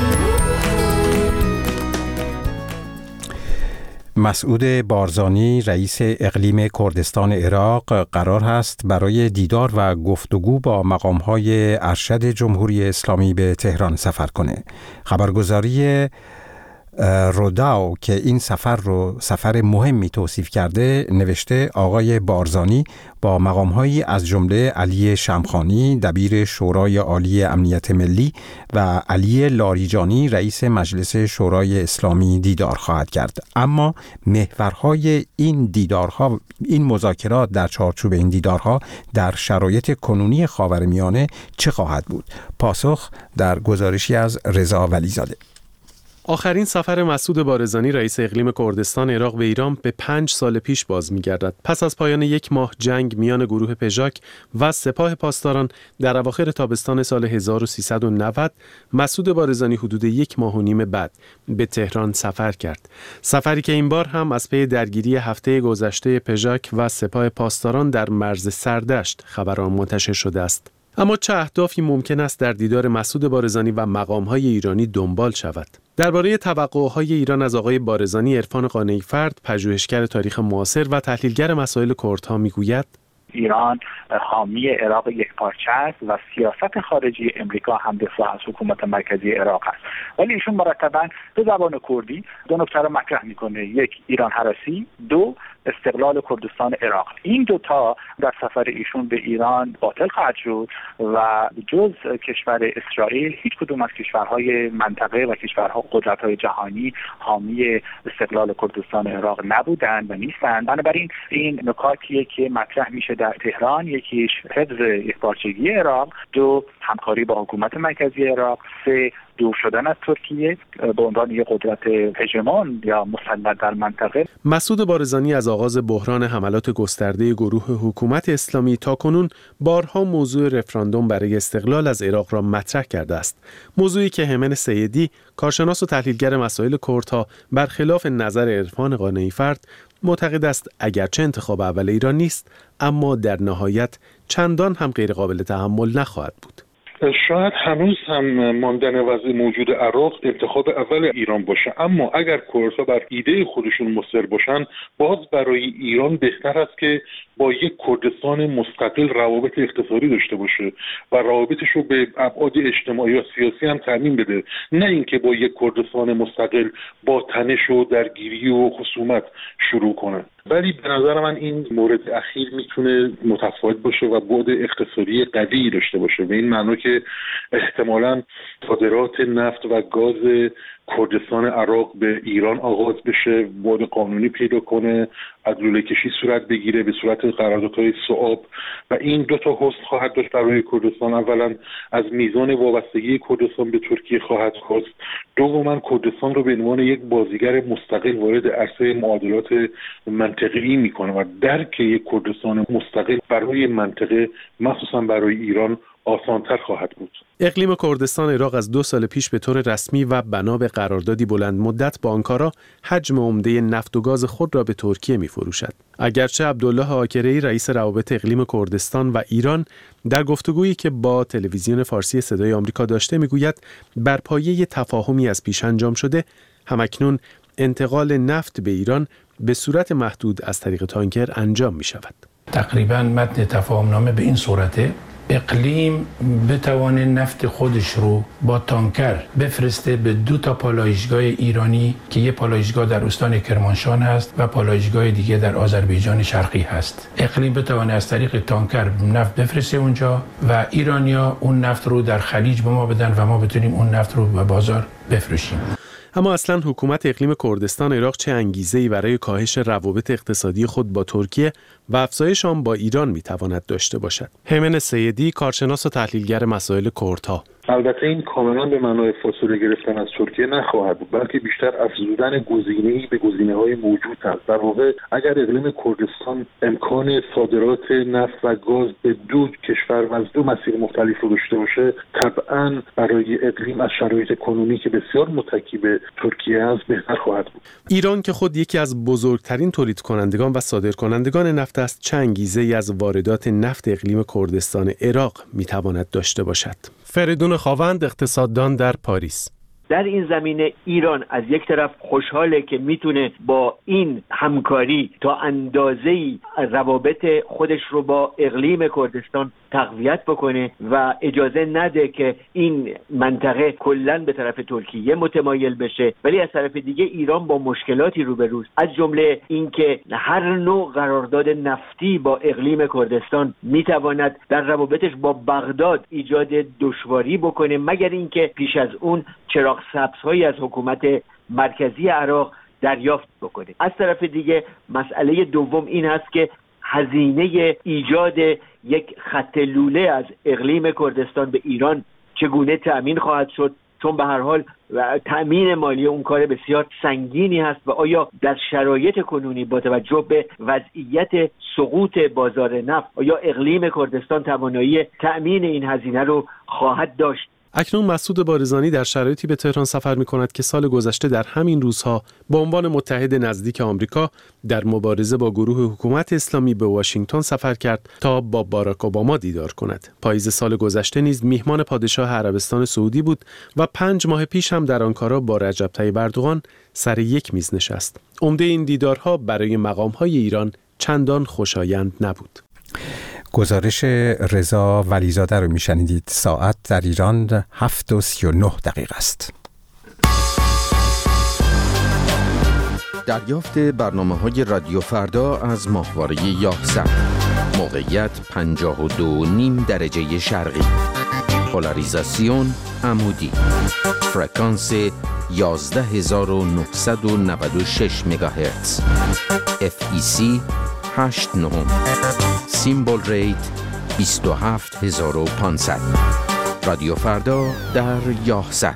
مسعود بارزانی رئیس اقلیم کردستان عراق قرار است برای دیدار و گفتگو با مقام‌های ارشد جمهوری اسلامی به تهران سفر کنه. خبرگزاری روداو که این سفر رو سفر مهمی توصیف کرده نوشته آقای بارزانی با مقام‌هایی از جمله علی شمخانی دبیر شورای عالی امنیت ملی و علی لاریجانی رئیس مجلس شورای اسلامی دیدار خواهد کرد. اما محورهای این دیدارها، این مذاکرات در چارچوب این دیدارها در شرایط کنونی خاورمیانه چه خواهد بود؟ پاسخ در گزارشی از رضا ولیزاده. آخرین سفر مسعود بارزانی رئیس اقلیم کردستان عراق به ایران به 5 سال پیش باز می‌گردد. پس از پایان 1 ماه جنگ میان گروه پژاک و سپاه پاسداران در اواخر تابستان سال 1390 مسعود بارزانی حدود 1 ماه و نیم بعد به تهران سفر کرد. سفری که این بار هم از پی درگیری هفته گذشته پژاک و سپاه پاسداران در مرز سردشت خبر آن منتشر شده است. اما چه اهدافی ممکن است در دیدار مسعود بارزانی و مقام‌های ایرانی دنبال شود؟ درباره توقعهای ایران از آقای بارزانی، عرفان قانعی فرد، پژوهشگر تاریخ معاصر و تحلیلگر مسائل کردها میگوید: ایران حامی عراق یکپارچه است و سیاست خارجی امریکا هم دفاع از حکومت مرکزی عراق است. ولی ایشون مرتباً به زبان کردی دو نکته را مطرح میکنه: یک، ایران هراسی، دو، استقلال کردستان عراق. این دوتا در سفر ایشون به ایران باطل خواهد شد و جز کشور اسرائیل هیچ کدوم از کشورهای منطقه و کشورها قدرت‌های جهانی حامی استقلال کردستان عراق نبودند و نیستند. بنابراین این نکاتیه که مطرح میشه در تهران: یکیش حفظ یکپارچگی عراق، دو، همکاری با حکومت مرکزی عراق، سه، دور شدن از ترکیه به عنوان یک قدرت هژمون یا مسلط در منطقه. مسعود بارزانی از آغاز بحران حملات گسترده گروه حکومت اسلامی تاکنون بارها موضوع رفراندوم برای استقلال از عراق را مطرح کرده است. موضوعی که همن سیدی، کارشناس و تحلیلگر مسائل کردها، برخلاف نظر عرفان قانعی فرد معتقد است اگرچه انتخاب اول ایران نیست، اما در نهایت چندان هم غیر قابل تحمل نخواهد بود. شاید هنوز هم ماندن وضع موجود عراق انتخاب اول ایران باشه، اما اگر کردها بر ایده خودشون مصر باشن، باز برای ایران بهتر است که با یک کردستان مستقل روابط اقتصادی داشته باشه و روابطش رو به ابعاد اجتماعی و سیاسی هم تضمین بده، نه اینکه با یک کردستان مستقل با تنش و درگیری و خصومت شروع کنه. ولی به نظر من این مورد اخیر میتونه متفاوت باشه و بعد اقتصادی قوی داشته باشه، به این معنی که احتمالاً صادرات نفت و گاز کردستان عراق به ایران آغاز بشه، بعد قانونی پیدا کنه، از لوله کشی صورت بگیره به صورت قراردادهای صعاب و این دو تا حسن خواهد داشت برای کردستان. اولا از میزان وابستگی کردستان به ترکیه خواهد کاست، دوما کردستان رو به عنوان یک بازیگر مستقل وارد عرصه معادلات منطقه‌ای میکنه و درک یک کردستان مستقل برای منطقه، مخصوصا برای ایران، آسان‌تر خواهد بود. اقلیم کردستان عراق از 2 سال پیش به طور رسمی و بنا به قراردادی بلند مدت با آنکارا حجم عمده نفت و گاز خود را به ترکیه می‌فروشد. اگرچه عبدالله آکره‌ای رئیس روابط اقلیم کردستان و ایران در گفتگویی که با تلویزیون فارسی صدای آمریکا داشته میگوید بر پایه تفاهمی از پیش انجام شده، همکنون انتقال نفت به ایران به صورت محدود از طریق تانکر انجام می‌شود. تقریباً متن تفاهمنامه به این صورته: اقلیم بتوانه نفت خودش رو با تانکر بفرسته به 2 تا پالایشگاه ایرانی که یه پالایشگاه در استان کرمانشاه هست و پالایشگاه دیگه در آذربایجان شرقی هست. اقلیم بتوانه از طریق تانکر نفت بفرسته اونجا و ایرانیا اون نفت رو در خلیج به ما بدن و ما بتونیم اون نفت رو به بازار بفروشیم. اما اصلا حکومت اقلیم کردستان عراق چه انگیزه‌ای برای کاهش روابط اقتصادی خود با ترکیه و افزایش آن با ایران میتواند داشته باشد؟ همن سیدی، کارشناس و تحلیلگر مسائل کردها: البته این کاملا به معنای فاصله گرفتن از ترکیه نخواهد بود، بلکه بیشتر افزودن گزینه‌ای به گزینه‌های موجود است. در واقع اگر اقلیم کردستان امکان صادرات نفت و گاز به 2 کشور و از 2 مسیر مختلف رو داشته باشه، طبعاً برای اقلیم از شرایط کنونی که بسیار متکی به ترکیه است بهتر خواهد بود. ایران که خود یکی از بزرگترین تولید کنندگان و صادرکنندگان نفت است، چه انگیزه‌ای از واردات نفت اقلیم کردستان عراق میتواند داشته باشد؟ فریدون خاوند، اقتصاددان در پاریس: در این زمینه ایران از یک طرف خوشحاله که میتونه با این همکاری تا اندازه‌ای روابط خودش رو با اقلیم کردستان تقویت بکنه و اجازه نده که این منطقه کلاً به طرف ترکیه متمایل بشه، ولی از طرف دیگه ایران با مشکلاتی روبروست، از جمله اینکه هر نوع قرارداد نفتی با اقلیم کردستان میتواند در روابطش با بغداد ایجاد دشواری بکنه، مگر اینکه پیش از اون چراغ سبزهایی از حکومت مرکزی عراق دریافت بکنه. از طرف دیگه مسئله دوم این هست که هزینه ایجاد یک خط لوله از اقلیم کردستان به ایران چگونه تأمین خواهد شد چون به هر حال تأمین مالی اون کار بسیار سنگینی هست و آیا در شرایط کنونی با توجه به وضعیت سقوط بازار نفت آیا اقلیم کردستان توانایی تأمین این هزینه رو خواهد داشت؟ اکنون مسعود بارزانی در شرایطی به تهران سفر می‌کند که سال گذشته در همین روزها به عنوان متحد نزدیک آمریکا در مبارزه با گروه حکومت اسلامی به واشنگتن سفر کرد تا با باراک اوباما دیدار کند. پاییز سال گذشته نیز میهمان پادشاه عربستان سعودی بود و 5 ماه پیش هم در آنکارا با رجب طیب اردوغان سر یک میز نشست. عمده این دیدارها برای مقام‌های ایران چندان خوشایند نبود. گزارش رضا ولیزاده رو میشنیدید. ساعت در ایران 7:39 است. دریافت برنامه‌های رادیو فردا از ماهواره یاهصد. موقعیت 52.5 درجه شرقی. پولاریزاسیون عمودی. فرکانس 11996 مگاهرتز. FEC 89. سیمبل ریت 27500. رادیو فردا در یاهصد.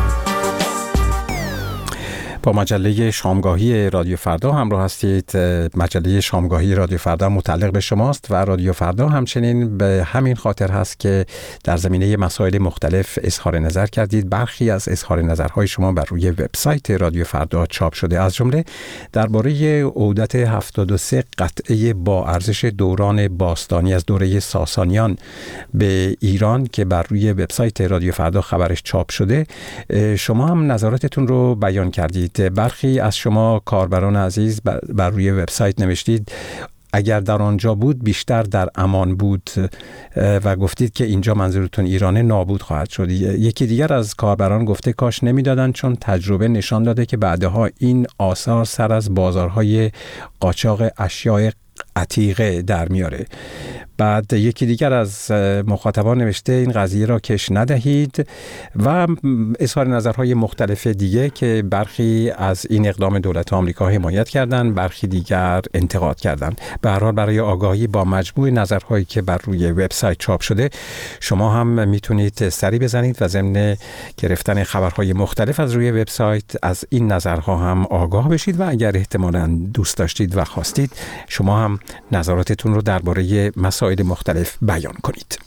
با مجله شامگاهی رادیو فردا همراه هستید. مجله شامگاهی رادیو فردا متعلق به شماست و رادیو فردا همچنین به همین خاطر هست که در زمینه مسائل مختلف اظهار نظر کردید. برخی از اظهار نظرهای شما بر روی وبسایت رادیو فردا چاپ شده، از جمله درباره عودت 73 قطعه با ارزش دوران باستانی از دوره ساسانیان به ایران که بر روی وبسایت رادیو فردا خبرش چاپ شده. شما هم نظراتتون رو بیان کردید. برخی از شما کاربران عزیز بر روی وبسایت نوشتید اگر در آنجا بود بیشتر در امان بود و گفتید که اینجا منظورتون ایرانه نابود خواهد شد. یکی دیگر از کاربران گفته کاش نمیدادن چون تجربه نشان داده که بعدها این آثار سر از بازارهای قاچاق اشیاء عتیقه در میاره. بعد یکی دیگر از مخاطبان نوشته این قضیه را کش ندهید و اظهار نظرهای مختلف دیگه که برخی از این اقدام دولت آمریکا حمایت کردند، برخی دیگر انتقاد کردند. به هر حال برای آگاهی با مجموع نظرهایی که بر روی وبسایت چاپ شده شما هم میتونید سری بزنید و ضمن گرفتن خبرهای مختلف از روی وبسایت از این نظرها هم آگاه بشید و اگر احتمالاً دوست داشتید و خواستید شما هم نظراتتون رو درباره مسائل مختلف بیان کنید.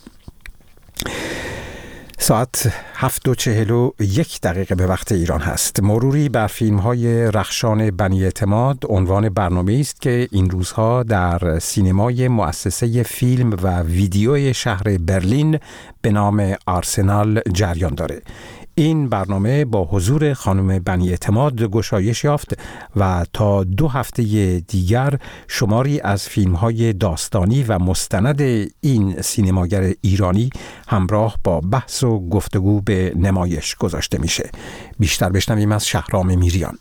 ساعت 7:41 به وقت ایران هست. مروری بر فیلم‌های رخشان بنی اعتماد عنوان برنامه‌ای است که این روزها در سینمای مؤسسه فیلم و ویدیوی شهر برلین به نام آرسنال جریان داره. این برنامه با حضور خانم بنی اعتماد گشایش یافت و تا 2 هفته دیگر شماری از فیلم‌های داستانی و مستند این سینماگر ایرانی همراه با بحث و گفتگو به نمایش گذاشته میشه. بیشتر بشنویم از شهرام میریان.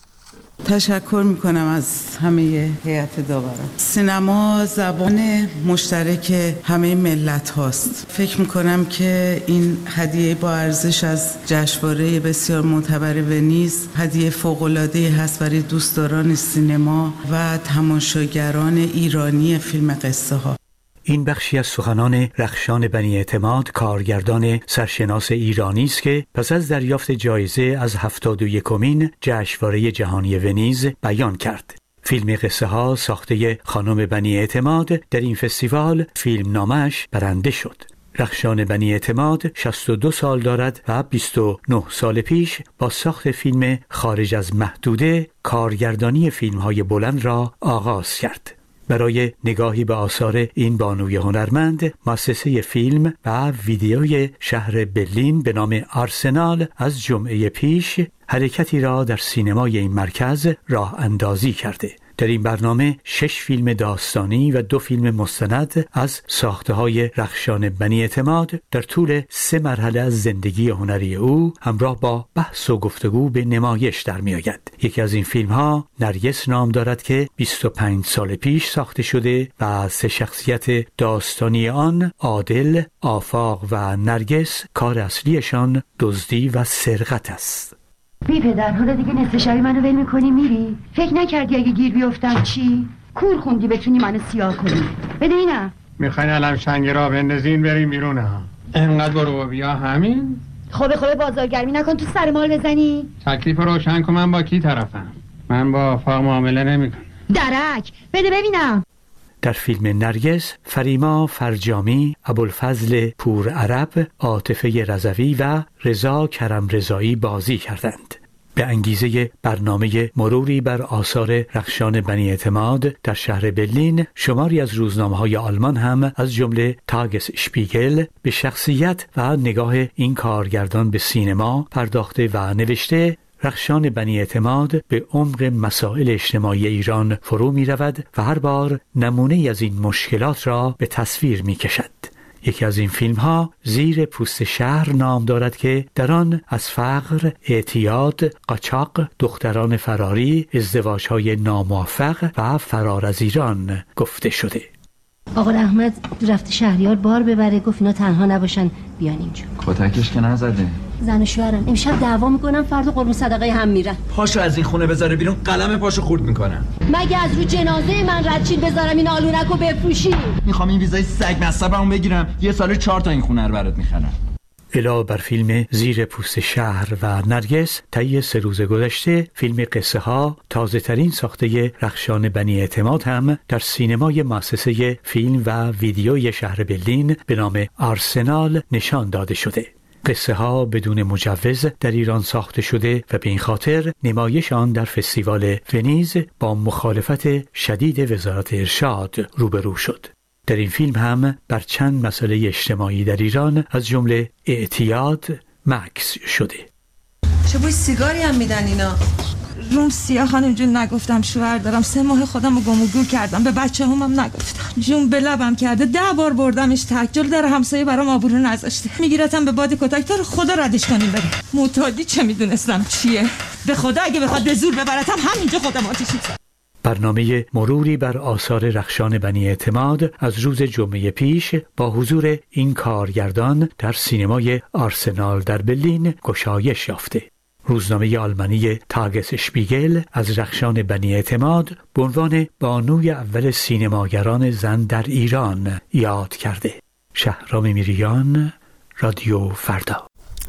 تشکر میکنم از همه هیئت داوران. سینما زبان مشترک همه ملت هاست. فکر میکنم که این هدیه با ارزش از جشنواره بسیار معتبر ونیز هدیه فوق‌العاده‌ای هست برای دوستداران سینما و تماشاگران ایرانی فیلم قصه ها. این بخشی از سخنان رخشان بنی اعتماد، کارگردان سرشناس ایرانی است که پس از دریافت جایزه از 71مین جشنواره جهانی ونیز بیان کرد. فیلم قصه ها ساخته خانم بنی اعتماد در این فستیوال فیلم نامش برنده شد. رخشان بنی اعتماد 62 سال دارد و 29 سال پیش با ساخت فیلم خارج از محدوده کارگردانی فیلم‌های بلند را آغاز کرد. برای نگاهی به آثار این بانوی هنرمند، مؤسسه فیلم و ویدیوی شهر برلین به نام آرسنال از جمعه پیش حرکتی را در سینمای این مرکز راه اندازی کرده. در این برنامه 6 فیلم داستانی و 2 فیلم مستند از ساخته‌های رخشان بنی اعتماد در طول 3 مرحله از زندگی هنری او همراه با بحث و گفتگو به نمایش در می‌آید. یکی از این فیلم‌ها نرگس نام دارد که 25 سال پیش ساخته شده و 3 شخصیت داستانی آن، عادل، آفاق و نرگس، کار اصلیشان دزدی و سرقت است. بی پدر، حالا دیگه نصف شبی منو ول میکنی میری؟ فکر نکردی اگه گیر بیفتم چی؟ کور خوندی بتونی منو سیاه کنی. بده اینم. میخواین علم شنگی را بندازین بریم بیرون ها. اینقدر برو و بیا همین؟ خوبه بازارگرمی نکن تو سر مال بزنی. تکلیف روشن کن، من با کی طرفم؟ من با آفاق معامله نمیکنم. درک بده ببینم. در فیلم نرگس فریما فرجامی، ابوالفضل پور عرب، عاطفه رضوی و رضا کرم رضایی بازی کردند. به انگیزه برنامه مروری بر آثار رخشان بنی اعتماد در شهر برلین، شماری از روزنامه‌های آلمان هم از جمله تاگس شپیگل به شخصیت و نگاه این کارگردان به سینما پرداخته و نوشته رخشان بنی اعتماد به عمق مسائل اجتماعی ایران فرو می رود و هر بار نمونه از این مشکلات را به تصویر می کشد. یکی از این فیلم ها زیر پوست شهر نام دارد که در آن از فقر، اعتیاد، قاچاق، دختران فراری، ازدواج های ناموفق و فرار از ایران گفته شده. آقا احمد رفته شهریار بار ببره، گفت اینا تنها نباشن بیان اینجا. کتکش که نزده. زن و شوهرن امشب دعوا میکنن، فردا قربون صدقه هم میرن. پاشو از این خونه بذاره بیرون، قلم پاشو خورد میکنن. مگه از رو جنازه من ردچین بذارم این آلونکو بفروشی؟ میخوام این ویزای سگ مصبمو بگیرم، یه سال 4 تا این خونه رو برات میخرم. علاوه بر فیلم زیر پوست شهر و نرگس، طی 3 روز گذشته فیلم قصه ها، تازه ترین ساخته رخشان بنی اعتماد هم در سینمای مؤسسه فیلم و ویدیوی شهر برلین به نام آرسنال نشان داده شده. قصه ها بدون مجوز در ایران ساخته شده و به این خاطر نمایش آن در فستیوال ونیز با مخالفت شدید وزارت ارشاد روبرو شد. در این فیلم هم بر چند مسئله اجتماعی در ایران از جمله اعتیاد مکث شده. چه بوی سیگاری هم میدن اینا؟ روم سیاه خانم جون نگفتم شوهر دارم، 3 ماه خودم رو گم و گور کردم، به بچه هم نگفتم. جون به لبم کرده، 10 بار بردمش تک، در همسایه برام آبرو نذاشته. میگیرتم به باد کتک، تا خدا ردش کنیم بره. معتادی چه میدونستم چیه؟ به خدا اگه بخواد به زور ببرتم همینجا خودم آتیش می‌زنم. برنامه مروری بر آثار رخشان بنی اعتماد از روز جمعه پیش با حضور این کارگردان در سینمای آرسنال در برلین گشایش یافته. روزنامه آلمانی تاگس شپیگل از رخشان بنی اعتماد به عنوان بانوی اول سینماگران زن در ایران یاد کرده. شهرام میریان، رادیو فردا.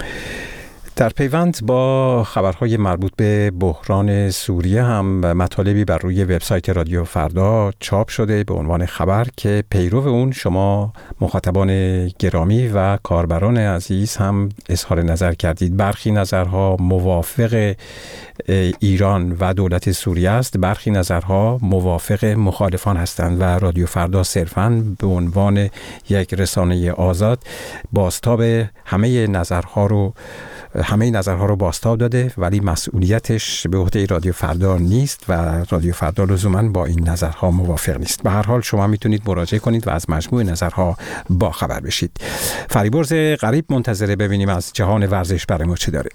در پیوند با خبرهای مربوط به بحران سوریه هم مطالبی بر روی وبسایت رادیو فردا چاپ شده به عنوان خبر که پیرو اون شما مخاطبان گرامی و کاربران عزیز هم اظهار نظر کردید. برخی نظرها موافق ایران و دولت سوریه است، برخی نظرها موافق مخالفان هستند و رادیو فردا صرفاً به عنوان یک رسانه آزاد بازتاب همه نظرها رو بازتاب داده، ولی مسئولیتش به عهده رادیو فردا نیست و رادیو فردا لزوماً با این نظرها موافق نیست. به هر حال شما میتونید مراجعه کنید و از مجموع نظرها با خبر بشید. فریبرز غریب منتظره ببینیم از جهان ورزش برای ما چه داره.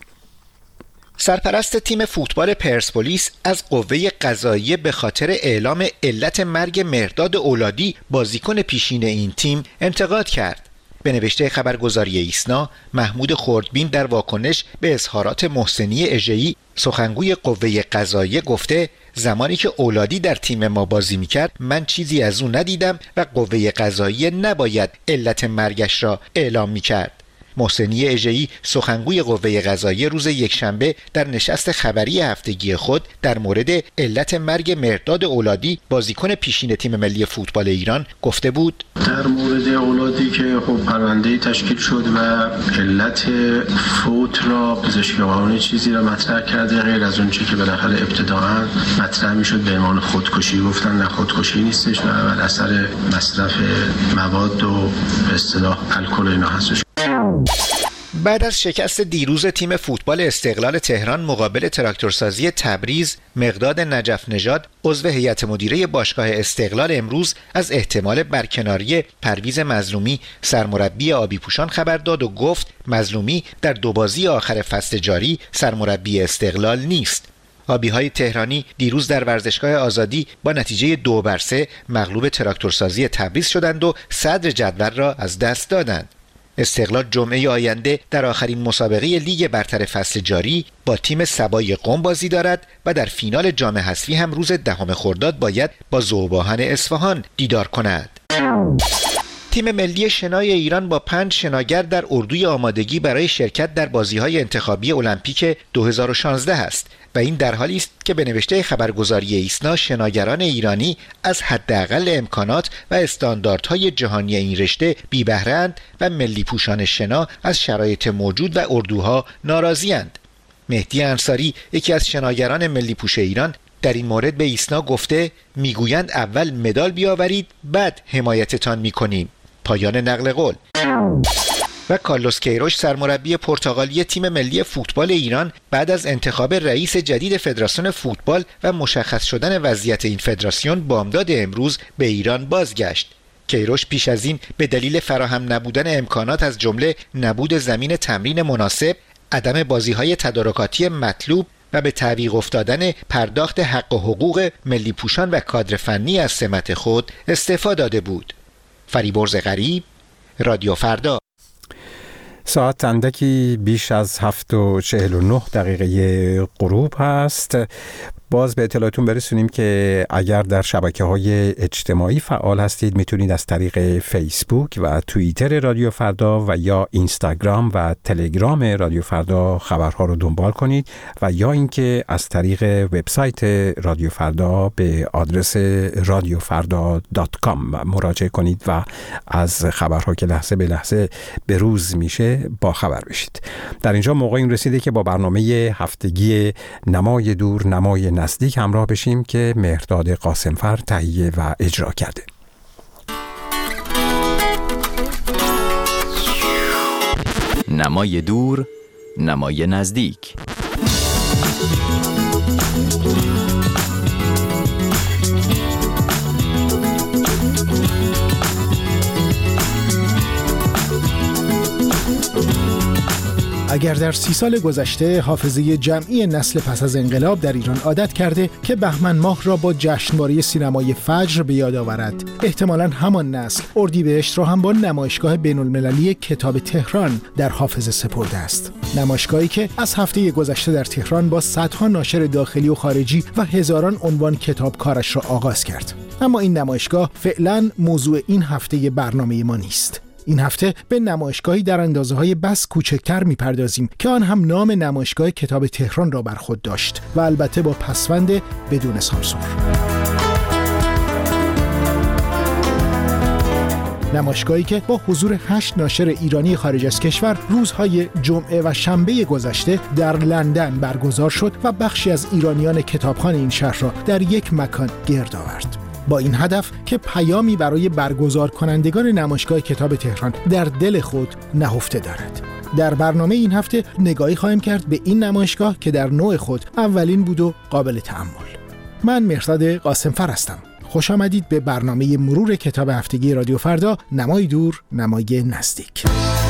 سرپرست تیم فوتبال پرسپولیس از قوه قضاییه به خاطر اعلام علت مرگ مهرداد اولادی بازیکن پیشین این تیم انتقاد کرد. به نوشته خبرگزاری ایسنا، محمود خردبین در واکنش به اظهارات محسنی اژه‌ای سخنگوی قوه قضاییه گفته زمانی که اولادی در تیم ما بازی میکرد من چیزی از او ندیدم و قوه قضاییه نباید علت مرگش را اعلام میکرد. محسنی اژه‌ای سخنگوی قوه قضاییه روز یکشنبه در نشست خبری هفتگی خود در مورد علت مرگ مهرداد اولادی بازیکن پیشین تیم ملی فوتبال ایران گفته بود در مورد اولادی که پرونده تشکیل شد و علت فوت را پزشکوارانه چیزی را مطرح کرده غیر از اون چیزی که بالاخره ابتداء مطرح میشد به عنوان خودکشی، گفتن نه خودکشی نیستش و بر اثر مصرف مواد و به اصطلاح الکل اینا هستش. بعد از شکست دیروز تیم فوتبال استقلال تهران مقابل تراکتورسازی تبریز، مقداد نجف نژاد عضو هیئت مدیره باشگاه استقلال امروز از احتمال برکناری پرویز مظلومی سرمربی آبی پوشان خبر داد و گفت مظلومی در 2 بازی آخر فصل جاری سرمربی استقلال نیست. آبی‌های تهرانی دیروز در ورزشگاه آزادی با نتیجه 2-3 مغلوب تراکتورسازی تبریز شدند و صدر جدول را از دست دادند. استقلال جمعه آینده در آخرین مسابقه لیگ برتر فصل جاری با تیم سبای قم بازی دارد و در فینال جام حذفی هم روز 10 خرداد باید با ذوباهن اصفهان دیدار کند. تیم ملی شنای ایران با 5 شناگر در اردوی آمادگی برای شرکت در بازی‌های انتخابی المپیک 2016 است و این در حالی است که به نوشته خبرگزاری ایسنا شناگران ایرانی از حداقل امکانات و استانداردهای جهانی این رشته بی بهره‌اند و ملی پوشان شنا از شرایط موجود و اردوها ناراضی‌اند. مهدی انصاری یکی از شناگران ملی پوش ایران در این مورد به ایسنا گفته میگویند اول مدال بیاورید بعد حمایتتان میکنیم. پایان نقل قول. و کارلوس کیروش سرمربی پرتغالی تیم ملی فوتبال ایران بعد از انتخاب رئیس جدید فدراسیون فوتبال و مشخص شدن وضعیت این فدراسیون بامداد امروز به ایران بازگشت. کیروش پیش از این به دلیل فراهم نبودن امکانات از جمله نبود زمین تمرین مناسب، عدم بازی‌های تدارکاتی مطلوب و به تعویق افتادن پرداخت حق و حقوق ملی پوشان و کادر فنی از سمت خود استعفا داده بود. فریبرز غریب، رادیو فردا. ساعت اندکی بیش از 7:49 غروب هست. باز به اطلاعتون برسونیم که اگر در شبکه‌های اجتماعی فعال هستید میتونید از طریق فیسبوک و توییتر رادیو فردا و یا اینستاگرام و تلگرام رادیو فردا خبرها رو دنبال کنید و یا اینکه از طریق وبسایت رادیو فردا به آدرس radiofarda.com مراجعه کنید و از خبرها که لحظه به لحظه به روز میشه با خبر بشید. در اینجا موقع این رسیده که با برنامه هفتگی نمای دور نمای نزدیک همراه بشیم که مهرداد قاسمفر تهیه و اجرا کرده. نمای دور نمای نزدیک. اگر در 30 سال گذشته حافظه جمعی نسل پس از انقلاب در ایران عادت کرده که بهمن ماه را با جشنواره سینمای فجر به یاد آورد، احتمالاً همان نسل اردیبهشت را هم با نمایشگاه بین‌المللی کتاب تهران در حافظه سپرده است. نمایشگاهی که از هفته گذشته در تهران با صدها ناشر داخلی و خارجی و هزاران عنوان کتاب کارش را آغاز کرد. اما این نمایشگاه فعلاً موضوع این هفته برنامه ما نیست. این هفته به نمایشگاهی در اندازه‌های بس کوچکتر می‌پردازیم که آن هم نام نمایشگاه کتاب تهران را بر خود داشت و البته با پسوند بدون سانسور. نمایشگاهی که با حضور 8 ناشر ایرانی خارج از کشور روزهای جمعه و شنبه گذشته در لندن برگزار شد و بخشی از ایرانیان کتابخوان این شهر را در یک مکان گرد آورد. با این هدف که پیامی برای برگزار کنندگان نمایشگاه کتاب تهران در دل خود نهفته دارد. در برنامه این هفته نگاهی خواهیم کرد به این نمایشگاه که در نوع خود اولین بود و قابل تأمل. من مهرداد قاسمفر هستم. خوش آمدید به برنامه مرور کتاب هفتگی رادیو فردا، نمای دور نمای نزدیک.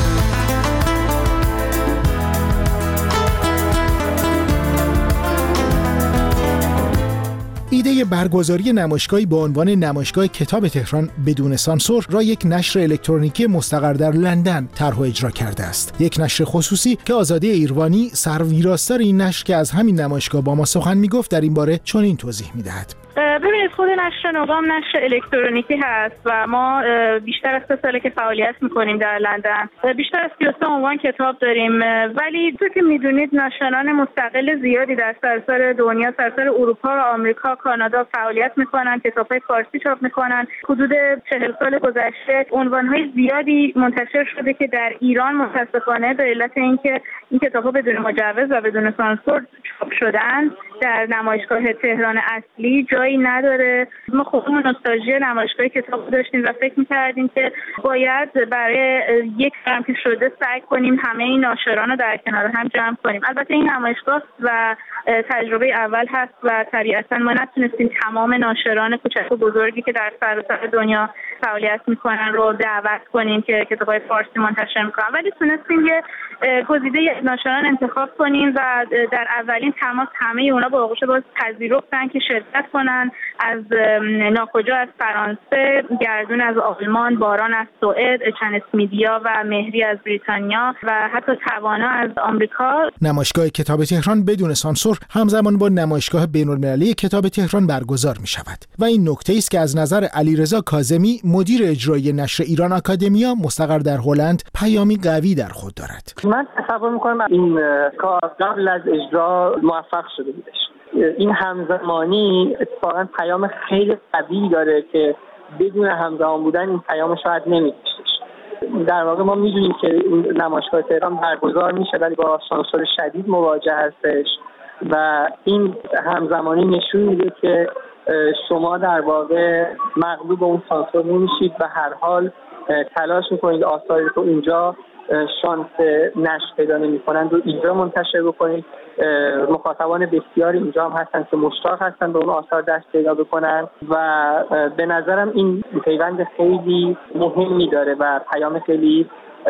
ایده برگزاری نمایشگاهی با عنوان نمایشگاه کتاب تهران بدون سانسور را یک نشر الکترونیکی مستقر در لندن طرح و اجرا کرده است. یک نشر خصوصی که آزاده ایروانی سرویراستار این نشر که از همین نمایشگاه با ما سخن میگفت در این باره چنین توضیح میدهد. ببینید، خود نشر نقام نشر الکترونیکی هست و ما بیشتر از 3 ساله که فعالیت میکنیم در لندن. بیشتر از 33 عنوان کتاب داریم، ولی تو که میدونید ناشران مستقل زیادی در سراسر دنیا، سراسر اروپا و آمریکا، کانادا فعالیت میکنن، کتاب‌های فارسی چاپ میکنن. حدود 40 سال گذشته عنوان‌های زیادی منتشر شده که در ایران متأسفانه به علت اینکه این کتاب‌ها بدون مجوز و بدون سانسور چاپ شدن در نمایشگاه تهران اصلی جایی نداره. ما خودمون نوستالژی نمایشگاه کتاب داشتیم و فکر می‌کردیم که باید برای یک قرن که شده سعی کنیم همه این ناشران رو در کنار هم جمع کنیم. البته این نمایشگاه و تجربه اول هست و طبیعتاً ما نتونستیم تمام ناشران کوچک و بزرگی که در سراسر دنیا فعالیت میکنن رو دعوت کنیم که کتاب‌های فارسی منتشر میکنن، ولی تونستیم یه گزیده ناشران انتخاب کنیم و در اولین تماس همه اونا با آغوش باز پذیرفتن که شرکت کنن از ناکجا از فرانسه، گردون از آلمان، باران از سوئد، اچن اسمیدیا و مهری از بریتانیا و حتی توانا از آمریکا. نمایشگاه کتاب تهران بدون سانسور همزمان با نمایشگاه بین‌المللی کتاب تهران برگزار می شود و این نکته است که از نظر علیرضا کاظمی مدیر اجرایی نشر ایران آکادمیا مستقر در هلند پیامی قوی در خود دارد. من تصور می‌کنم این کار قبل از اجرا موفق شده بودش. این همزمانی اتفاقا پیام خیلی قوی داره که بدون همزمان بودن این پیام شاید نمی‌داشتش. در واقع ما می‌دونیم که نمایشگاه تهران برگزار میشه ولی با سانسور شدید مواجه هستش و این همزمانی نشون میده که شما در واقع مغلوب اون سانسور نمیشید و هر حال تلاش میکنید آثاری که اینجا شانس نشر پیدا نمی‌کنند و اینجا منتشر بکنید. مخاطبان بسیاری اینجا هم هستن که مشتاق هستن به اون آثار دست پیدا بکنن و به نظرم این پیوند خیلی مهمی داره و پیام خیلی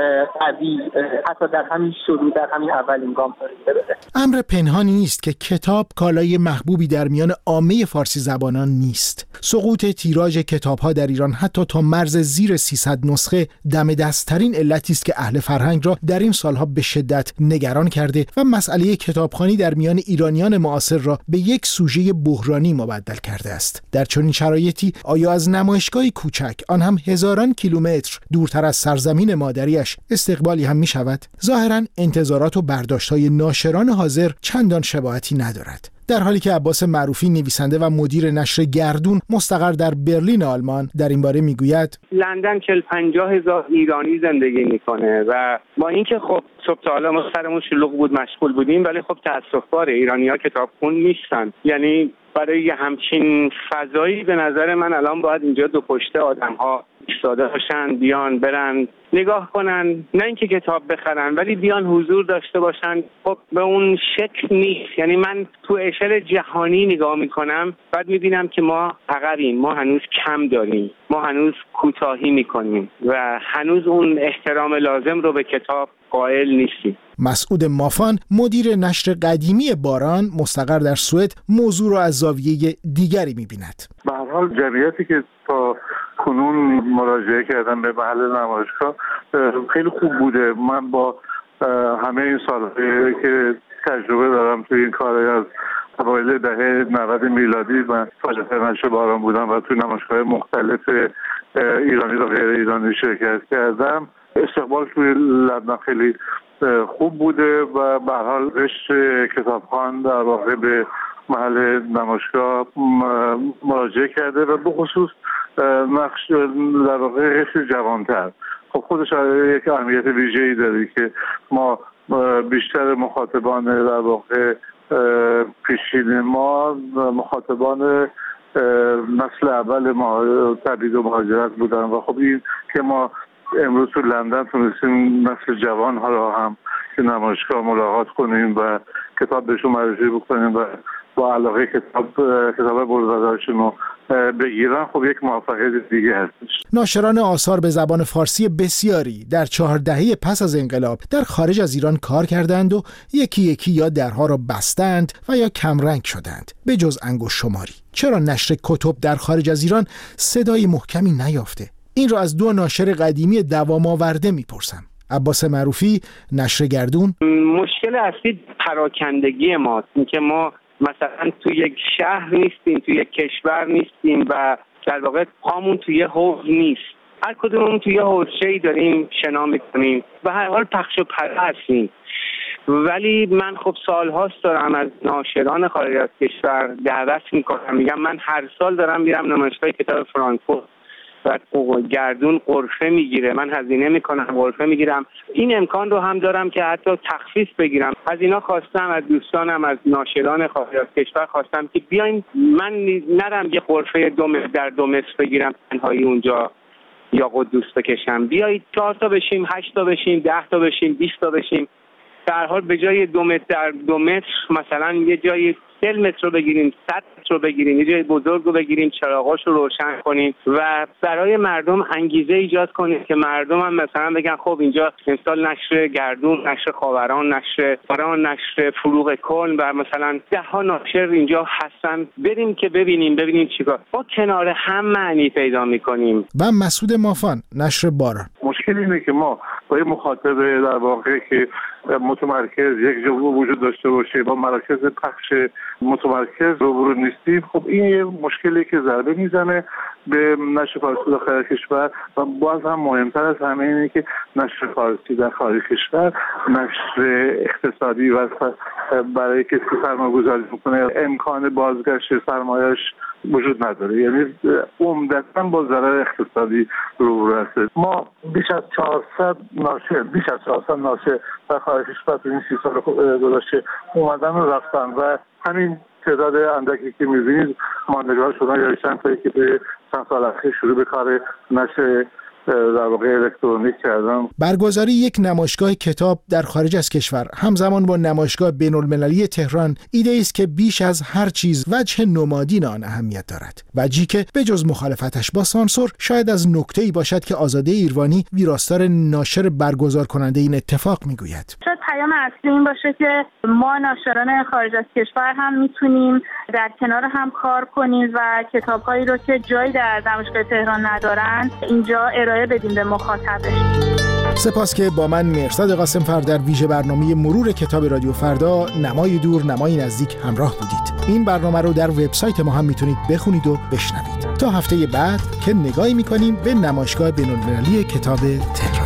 قوی حتی در همین شروع در همین اولین گام بده. امر پنهانی نیست که کتاب کالای محبوبی در میان عامه فارسی زبانان نیست. سقوط تیراژ کتاب‌ها در ایران حتی تا مرز زیر 300 نسخه دم دست‌ترین علتی است که اهل فرهنگ را در این سالها به شدت نگران کرده و مسئله کتابخوانی در میان ایرانیان معاصر را به یک سوژه بحرانی مبدل کرده است. در چنین شرایطی آیا از نمایشگاهی کوچک، آن هم هزاران کیلومتر دورتر از سرزمین مادری استقبالی هم می شود؟ ظاهراً انتظارات و برداشت‌های ناشران حاضر چندان شباهتی ندارد. در حالی که عباس معروفی نویسنده و مدیر نشر گردون مستقر در برلین آلمان در این باره میگوید لندن 40-50 هزار ایرانی زندگی میکنه و با اینکه خب صبح تا حالا ما سرمون شلوغ بود مشغول بودیم ولی خب تأسف‌باره ایرانی‌ها کتابخون نیستن. یعنی برای همچین فضایی به نظر من الان باید اینجا دو پشته آدم‌ها ایستاده باشن، بیان برن نگاه کنن، نه اینکه کتاب بخرن ولی بیان حضور داشته باشن. خب به اون شکل نیست. یعنی من تو اشل جهانی نگاه میکنم بعد میبینم که ما عقبیم، ما هنوز کم داریم، ما هنوز کوتاهی میکنیم و هنوز اون احترام لازم رو به کتاب قائل نیستیم. مسعود مافان مدیر نشر قدیمی باران مستقر در سوئد موضوع را از زاویه دیگری می‌بیند. به هر حال جمعیتی که تا کنون مراجعه کردن به محل نمایشگاه خیلی خوب بوده. من با همه این سال‌هایی که تجربه دارم توی این کار از اوایل دهه 90 میلادی من فعال نشر باران بودم و توی نمایشگاه مختلف ایرانی و غیر ایرانی شرکت کردم. استقبال توی لندن خیلی خوب بوده و به هر حال رشته کتابخوان در واقع به محل نمایشگاه مراجعه کرده و به خصوص نقش در واقع رشته جوانتر. خب خودش یک اهمیت ویژه‌ای داره که ما بیشتر مخاطبان در واقع پیشین ما مخاطبان نسل اول ما تبعید و مهاجرت بودن و خب این که ما امروز تو لندن تونستیم نسل جوان ها را هم که نمایشگاه ملاقات کنیم و کتاب بهشون معرفی بکنیم و با علاقه کتاب برداشتشون رو بگیرن، خب یک موفقیت دیگه هستش. ناشران آثار به زبان فارسی بسیاری در 4 دهه پس از انقلاب در خارج از ایران کار کردند و یکی یکی یا درها را بستند و یا کمرنگ شدند. به جز انگشت شماری. چرا نشر کتب در خارج از ایران صدای محکمی نیافته؟ این را از 2 ناشر قدیمی دوام آورده میپرسم. عباس معروفی، نشر گردون. مشکل اصلی پراکندگی ماست. اینکه ما مثلا تو یک شهر نیستیم، تو یک کشور نیستیم و در واقع پامون توی یه حوض نیست. هر کدوممون توی یه حوضچه‌ای داریم شنا میکنیم و هر حال پخش و پلا هستیم. ولی من خب سالهاست دارم از ناشران خارج از کشور دعوت میکنم، میگم من هر سال دارم میرم نمایشگاه کتاب فرانکفورت و گردون قرفه میگیره، من هزینه میکنم قرفه میگیرم. این امکان رو هم دارم که حتی تخفیف بگیرم. از اینا خواستم، از دوستانم، از ناشران خارج از کشور خواستم که بیاین من نرم یه قرفه 2 متر در 2 متر بگیرم تنهایی اونجا یا قدوس بکشم. بیایید 4 تا بشیم، 8 تا بشیم، 10 تا بشیم، 20 تا بشیم. در حال به جای 2 متر در 2 متر مثلا یه جایی 40 متر رو بگیریم، 100 متر رو بگیریم، یه جای بزرگ رو بگیریم، چراغاش رو روشن کنیم و برای مردم انگیزه ایجاد کنیم که مردم هم مثلا بگن خب اینجا امسال نشر گردون، نشر خاوران، نشر باران، نشر فروغ کلن و مثلا 10 ناشر اینجا هستن، بریم که ببینیم چیکار با کنار هم معنی پیدا میکنیم. و مسعود مافان، نشر باران. مشکل اینه که ما با یه مخاطب در واقع که متمرکز یک جا وجود داشته باشه با مراکز پخش متمرکز روبرو نیستیم. خب این یه مشکلی که ضربه میزنه به نشر فارسی داخل کشور و باز هم مهمتر از همه اینه که نشر فارسی در خارج کشور نشر اقتصادی و برای کسی که سرمایه‌گذاری میکنه امکان بازگشت سرمایه‌اش وجود نداره، یعنی عمدتاً با ضرر اقتصادی روبرو هست. ما بیش از 400 ناشر در خارج کشور تو این 30 سال گذشته اومدن و رفتن و همین تعداد اندکی که می‌بینید ماندگار شدن یا چند تایی که به چند سال اخیر شروع به کار نشر در واقع الکترونیک کردم. برگزاری یک نمایشگاه کتاب در خارج از کشور همزمان با نمایشگاه بین‌المللی تهران ایده است که بیش از هر چیز وجه نمادین آن اهمیت دارد. وجهی که به جز مخالفتش با سانسور شاید از نکته‌ای باشد که آزاده ایرانی ویراستار ناشر برگزار کننده این اتفاق میگوید. شاید پیام اصلی این باشه که ما ناشران خارج از کشور هم میتونیم در کنار هم کار کنیم و کتاب‌هایی رو که جایی در نمایشگاه تهران ندارن اینجا ارائه بدیم به مخاطبش. سپاس که با من مرصاد قاسم‌فر در ویژه برنامه مرور کتاب رادیو فردا نمای دور نمای نزدیک همراه بودید. این برنامه رو در وبسایت ما هم میتونید بخونید و بشنوید. تا هفته بعد که نگاهی میکنیم به نمایشگاه بین‌المللی کتاب تهران.